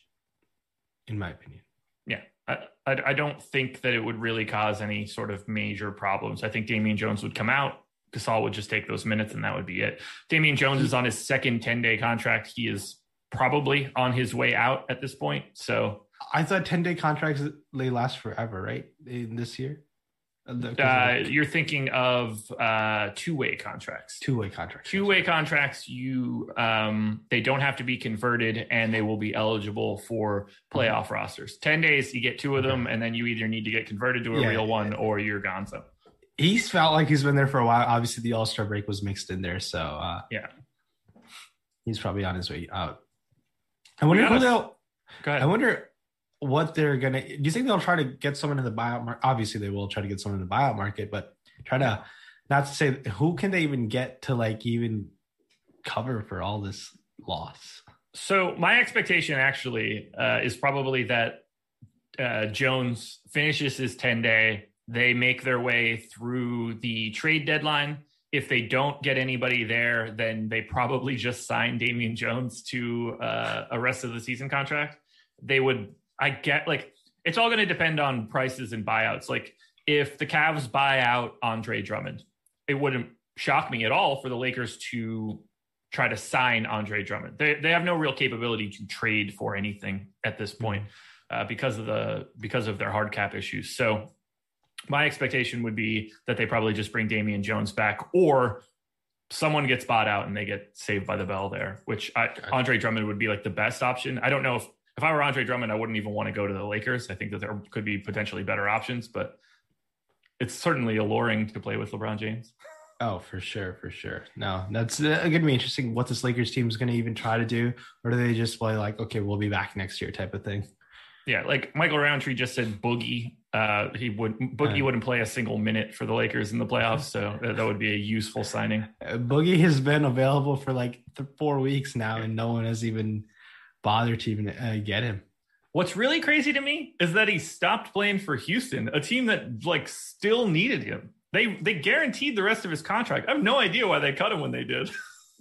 in my opinion. Yeah, I, I, I don't think that it would really cause any sort of major problems. I think Damian Jones would come out. Gasol would just take those minutes, and that would be it. Damian Jones is on his second ten-day contract. He is probably on his way out at this point. So I thought ten-day contracts, they last forever, right? In this year? Uh, you're thinking of uh, two-way contracts. Two-way contracts. Two-way contracts. You um, they don't have to be converted, and they will be eligible for playoff mm-hmm. rosters. Ten days, you get two of them, and then you either need to get converted to a yeah, real yeah, one, yeah. or you're gonzo. He's felt like he's been there for a while. Obviously, the All-Star break was mixed in there, so uh, yeah, he's probably on his way out. I wonder who they'll. Go ahead. I wonder. What they're gonna do you think they'll try to get someone in the buyout market? Obviously they will try to get someone in the buyout market, but try to not to say who can they even get to like even cover for all this loss? So my expectation actually uh, is probably that uh, Jones finishes his ten day. They make their way through the trade deadline. If they don't get anybody there, then they probably just sign Damian Jones to uh, a rest of the season contract. They would. I get like it's all going to depend on prices and buyouts. Like if the Cavs buy out Andre Drummond, it wouldn't shock me at all for the Lakers to try to sign Andre Drummond. They they have no real capability to trade for anything at this point uh, because of the because of their hard cap issues. So my expectation would be that they probably just bring Damian Jones back, or someone gets bought out and they get saved by the bell there. Which I, Andre Drummond would be like the best option. I don't know if. If I were Andre Drummond, I wouldn't even want to go to the Lakers. I think that there could be potentially better options, but it's certainly alluring to play with LeBron James. Oh, for sure, for sure. No, that's uh, going to be interesting what this Lakers team is going to even try to do. Or do they just play like, okay, we'll be back next year type of thing? Yeah, like Michael Roundtree just said Boogie. Uh, he would Boogie uh, wouldn't play a single minute for the Lakers in the playoffs, so that, that would be a useful signing. Uh, Boogie has been available for like th- four weeks now, and no one has even – bother to even uh, get him. What's really crazy to me is that he stopped playing for Houston, a team that like still needed him. They they guaranteed the rest of his contract. I have no idea why they cut him when they did.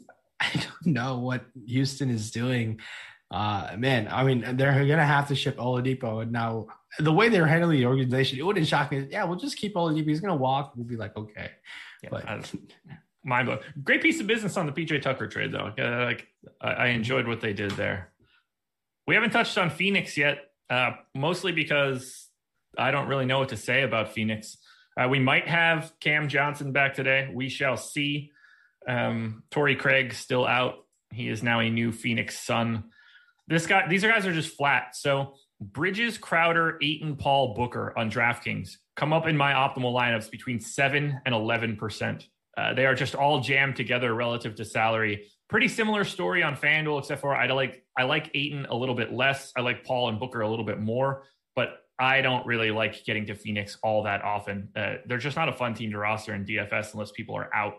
I don't know what Houston is doing. Uh, man, I mean, they're going to have to ship Oladipo. And now the way they're handling the organization, it wouldn't shock me. Yeah, we'll just keep Oladipo. He's going to walk. We'll be like, okay. Yeah, but mind blowing. Great piece of business on the P J Tucker trade, though. Uh, like I, I enjoyed what they did there. We haven't touched on Phoenix yet, uh, mostly because I don't really know what to say about Phoenix. Uh, we might have Cam Johnson back today. We shall see. Um, Torrey Craig still out. He is now a new Phoenix Sun. This guy, these guys are just flat. So Bridges, Crowder, Ayton, Paul, Booker on DraftKings come up in my optimal lineups between seven and eleven percent. Uh, they are just all jammed together relative to salary. Pretty similar story on FanDuel, except for I like I like Ayton a little bit less. I like Paul and Booker a little bit more, but I don't really like getting to Phoenix all that often. Uh, they're just not a fun team to roster in D F S unless people are out.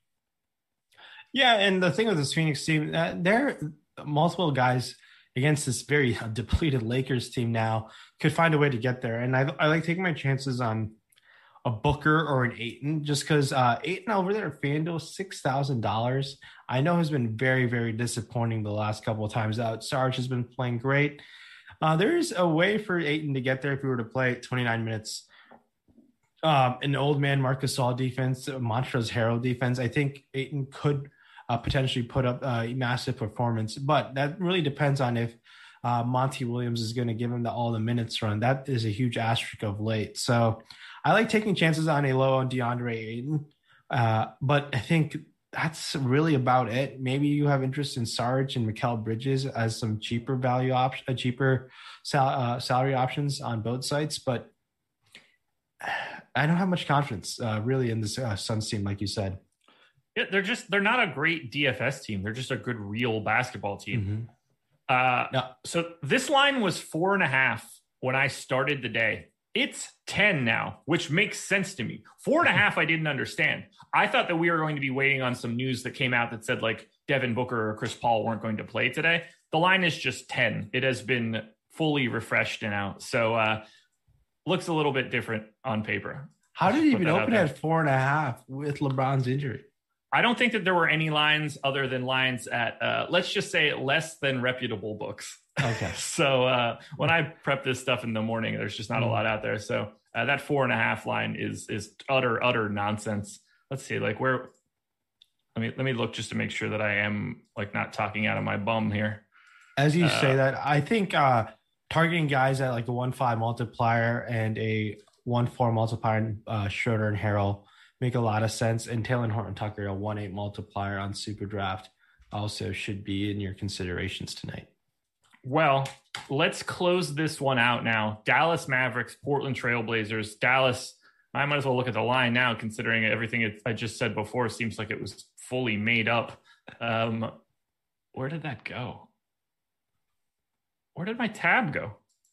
Yeah, and the thing with this Phoenix team, uh, they're multiple guys against this very depleted Lakers team now could find a way to get there. And I, I like taking my chances on a Booker or an Ayton, just because uh, Ayton over there at FanDuel, six thousand dollars. I know has been very, very disappointing the last couple of times out. Sarge has been playing great. Uh, there's a way for Ayton to get there if we were to play twenty-nine minutes. Um, an old man Marc Gasol defense, Montrezl Harrell defense. I think Ayton could uh, potentially put up a massive performance, but that really depends on if uh, Monty Williams is going to give him the, all the minutes run. That is a huge asterisk of late. So I like taking chances on a low on DeAndre Ayton, uh, but I think that's really about it. Maybe you have interest in Sarge and Mikal Bridges as some cheaper value option, uh, cheaper sal- uh, salary options on both sites, but I don't have much confidence uh, really in this uh, Suns team, like you said. Yeah, they're just they're not a great D F S team. They're just a good real basketball team. Mm-hmm. Uh, no. So this line was four and a half when I started the day. It's ten now, which makes sense to me. Four and a half, I didn't understand. I thought that we were going to be waiting on some news that came out that said like Devin Booker or Chris Paul weren't going to play today. The line is just ten. It has been fully refreshed now. So uh, looks a little bit different on paper. How did it even open at four and a half with LeBron's injury? I don't think that there were any lines other than lines at, uh, let's just say, less than reputable books. Okay. so uh, when I prep this stuff in the morning, there's just not mm. a lot out there. So uh, that four and a half line is is utter utter nonsense. Let's see, like where. Let me let me look just to make sure that I am like not talking out of my bum here. As you uh, say that, I think uh, targeting guys at like a one five multiplier and a one four multiplier, uh, Schroeder and Harrell make a lot of sense. And Taylor Horton Tucker, a one eight multiplier on Super Draft, also should be in your considerations tonight. Well, let's close this one out now. Dallas Mavericks, Portland Trailblazers. Dallas, I might as well look at the line now, considering everything it, I just said before seems like it was fully made up. Um, where did that go? Where did my tab go?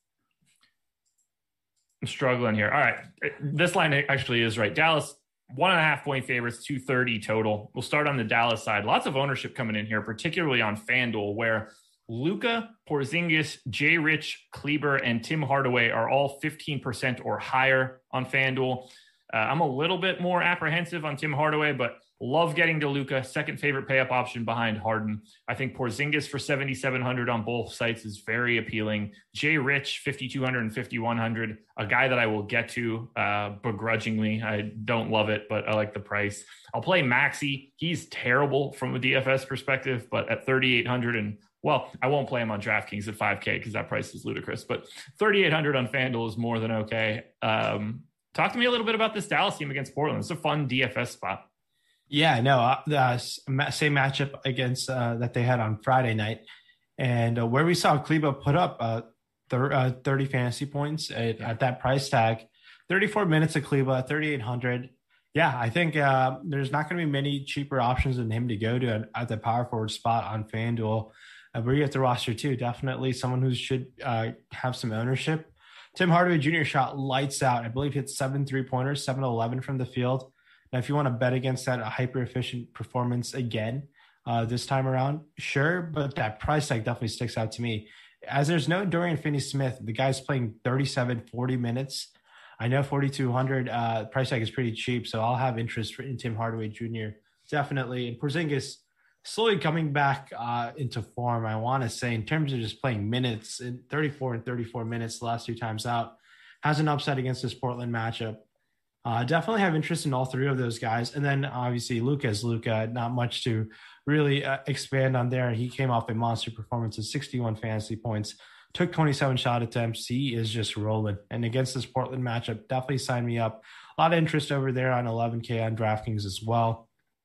I'm struggling here. All right. This line actually is right. Dallas, one and a half point favorites, two thirty total. We'll start on the Dallas side. Lots of ownership coming in here, particularly on FanDuel, where Luka, Porzingis, Jay Rich, Kleber, and Tim Hardaway are all fifteen percent or higher on FanDuel. Uh, I'm a little bit more apprehensive on Tim Hardaway, but love getting to Luka. Second favorite pay-up option behind Harden. I think Porzingis for seventy-seven hundred on both sites is very appealing. Jay Rich, fifty-two hundred and fifty-one hundred, a guy that I will get to uh, begrudgingly. I don't love it, but I like the price. I'll play Maxey. He's terrible from a D F S perspective, but at thirty-eight hundred and well, I won't play him on DraftKings at five K because that price is ludicrous, but thirty-eight hundred on FanDuel is more than okay. Um, talk to me a little bit about this Dallas team against Portland. It's a fun D F S spot. Yeah, no, uh, the same matchup against uh, that they had on Friday night, and uh, where we saw Kleber put up uh, thir- uh, thirty fantasy points at, at that price tag, thirty-four minutes of Kleber, thirty-eight hundred. Yeah, I think uh, there's not going to be many cheaper options than him to go to at, at the power forward spot on FanDuel. Uh, where you have the roster too, definitely someone who should uh, have some ownership. Tim Hardaway Junior shot lights out. I believe hit seven three-pointers, seven eleven from the field. Now, if you want to bet against that, a hyper-efficient performance again uh, this time around, sure, but that price tag definitely sticks out to me. As there's no Dorian Finney-Smith, the guy's playing thirty-seven, forty minutes. I know forty-two hundred uh, price tag is pretty cheap, so I'll have interest in Tim Hardaway Junior Definitely. And Porzingis slowly coming back uh, into form, I want to say, in terms of just playing minutes, in thirty-four and thirty-four minutes the last two times out, has an upside against this Portland matchup. Uh, definitely have interest in all three of those guys. And then obviously Luka is Luka, not much to really uh, expand on there. He came off a monster performance of sixty-one fantasy points, took twenty-seven shot attempts. He is just rolling. And against this Portland matchup, definitely sign me up. A lot of interest over there on eleven K on DraftKings as well.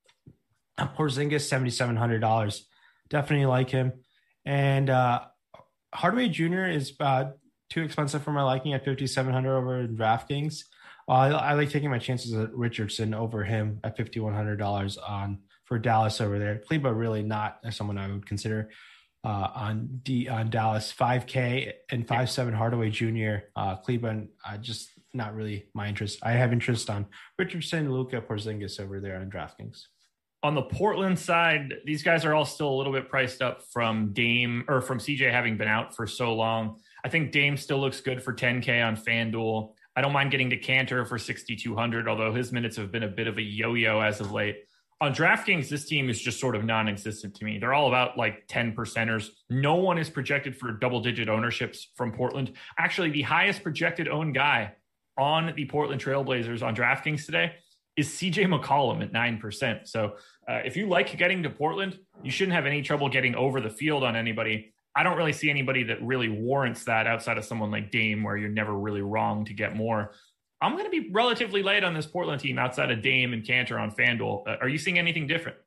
Porzingis, seventy-seven hundred dollars. Definitely like him. And uh, Hardaway Junior is uh, too expensive for my liking at fifty-seven hundred dollars over in DraftKings. Uh, I, I like taking my chances at Richardson over him at fifty-one hundred dollars on for Dallas over there. Kleber really not someone I would consider uh, on D on Dallas. five K and five seven Hardaway Junior Uh, Kleber, uh, just not really my interest. I have interest on Richardson, Luka, Porzingis over there on DraftKings. On the Portland side, these guys are all still a little bit priced up from Dame or from C J having been out for so long. I think Dame still looks good for ten K on FanDuel. I don't mind getting to Cantor for sixty-two hundred, although his minutes have been a bit of a yo-yo as of late. On DraftKings, this team is just sort of non-existent to me. They're all about like ten percenters. No one is projected for double-digit ownerships from Portland. Actually, the highest projected owned guy on the Portland Trailblazers on DraftKings today is C J McCollum at nine percent. So uh, if you like getting to Portland, you shouldn't have any trouble getting over the field on anybody. I don't really see anybody that really warrants that outside of someone like Dame, where you're never really wrong to get more. I'm going to be relatively light on this Portland team outside of Dame and Cantor on FanDuel. Uh, are you seeing anything different?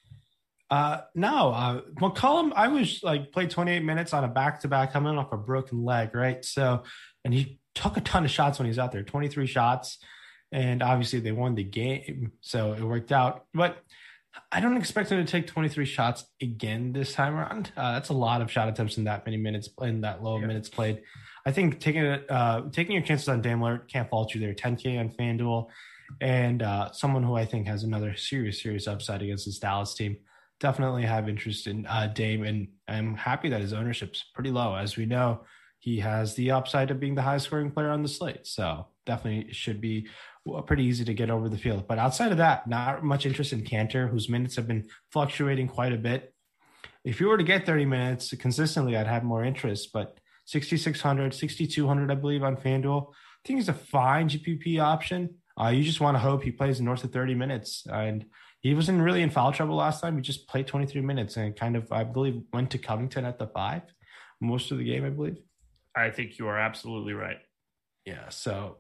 Uh, no, uh, McCollum, I was like played twenty-eight minutes on a back-to-back coming off a broken leg, right? So, and he took a ton of shots when he was out there, twenty-three shots. And obviously they won the game, so it worked out. But I don't expect him to take twenty-three shots again this time around. Uh, that's a lot of shot attempts in that many minutes, in that low yeah. minutes played. I think taking it, uh, taking your chances on Dame Lillard can't fault you there. ten K on FanDuel, and uh, someone who I think has another serious, serious upside against this Dallas team. Definitely have interest in uh, Dame, and I'm happy that his ownership's pretty low. As we know, he has the upside of being the highest scoring player on the slate, so definitely should be pretty easy to get over the field. But outside of that, not much interest in Cantor, whose minutes have been fluctuating quite a bit. If you were to get thirty minutes consistently, I'd have more interest, but sixty-six hundred, sixty-two hundred, I believe, on FanDuel. I think he's a fine G P P option. Uh, you just want to hope he plays north of thirty minutes. And he wasn't really in foul trouble last time. He just played twenty-three minutes and kind of, I believe, went to Covington at the five most of the game, I believe. I think you are absolutely right. Yeah, so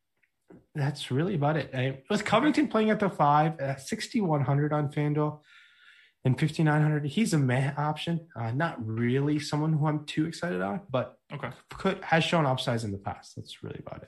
that's really about it. I, with Covington playing at the five, uh, sixty-one hundred on FanDuel and fifty-nine hundred, he's a meh option. Uh, not really someone who I'm too excited on, but okay, could, has shown upsides in the past. That's really about it.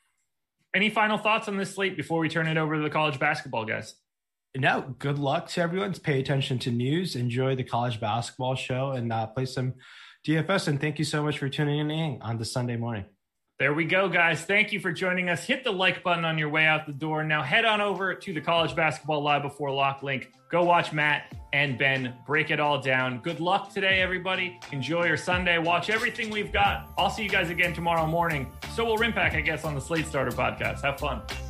Any final thoughts on this slate before we turn it over to the college basketball guys? No, good luck to everyone. Pay attention to news, enjoy the college basketball show, and uh, play some D F S. And thank you so much for tuning in on the Sunday morning. There we go, guys. Thank you for joining us. Hit the like button on your way out the door. Now head on over to the College Basketball Live Before Lock link. Go watch Matt and Ben break it all down. Good luck today, everybody. Enjoy your Sunday. Watch everything we've got. I'll see you guys again tomorrow morning. So will Rimpak, I guess, on the Slate Starter podcast. Have fun.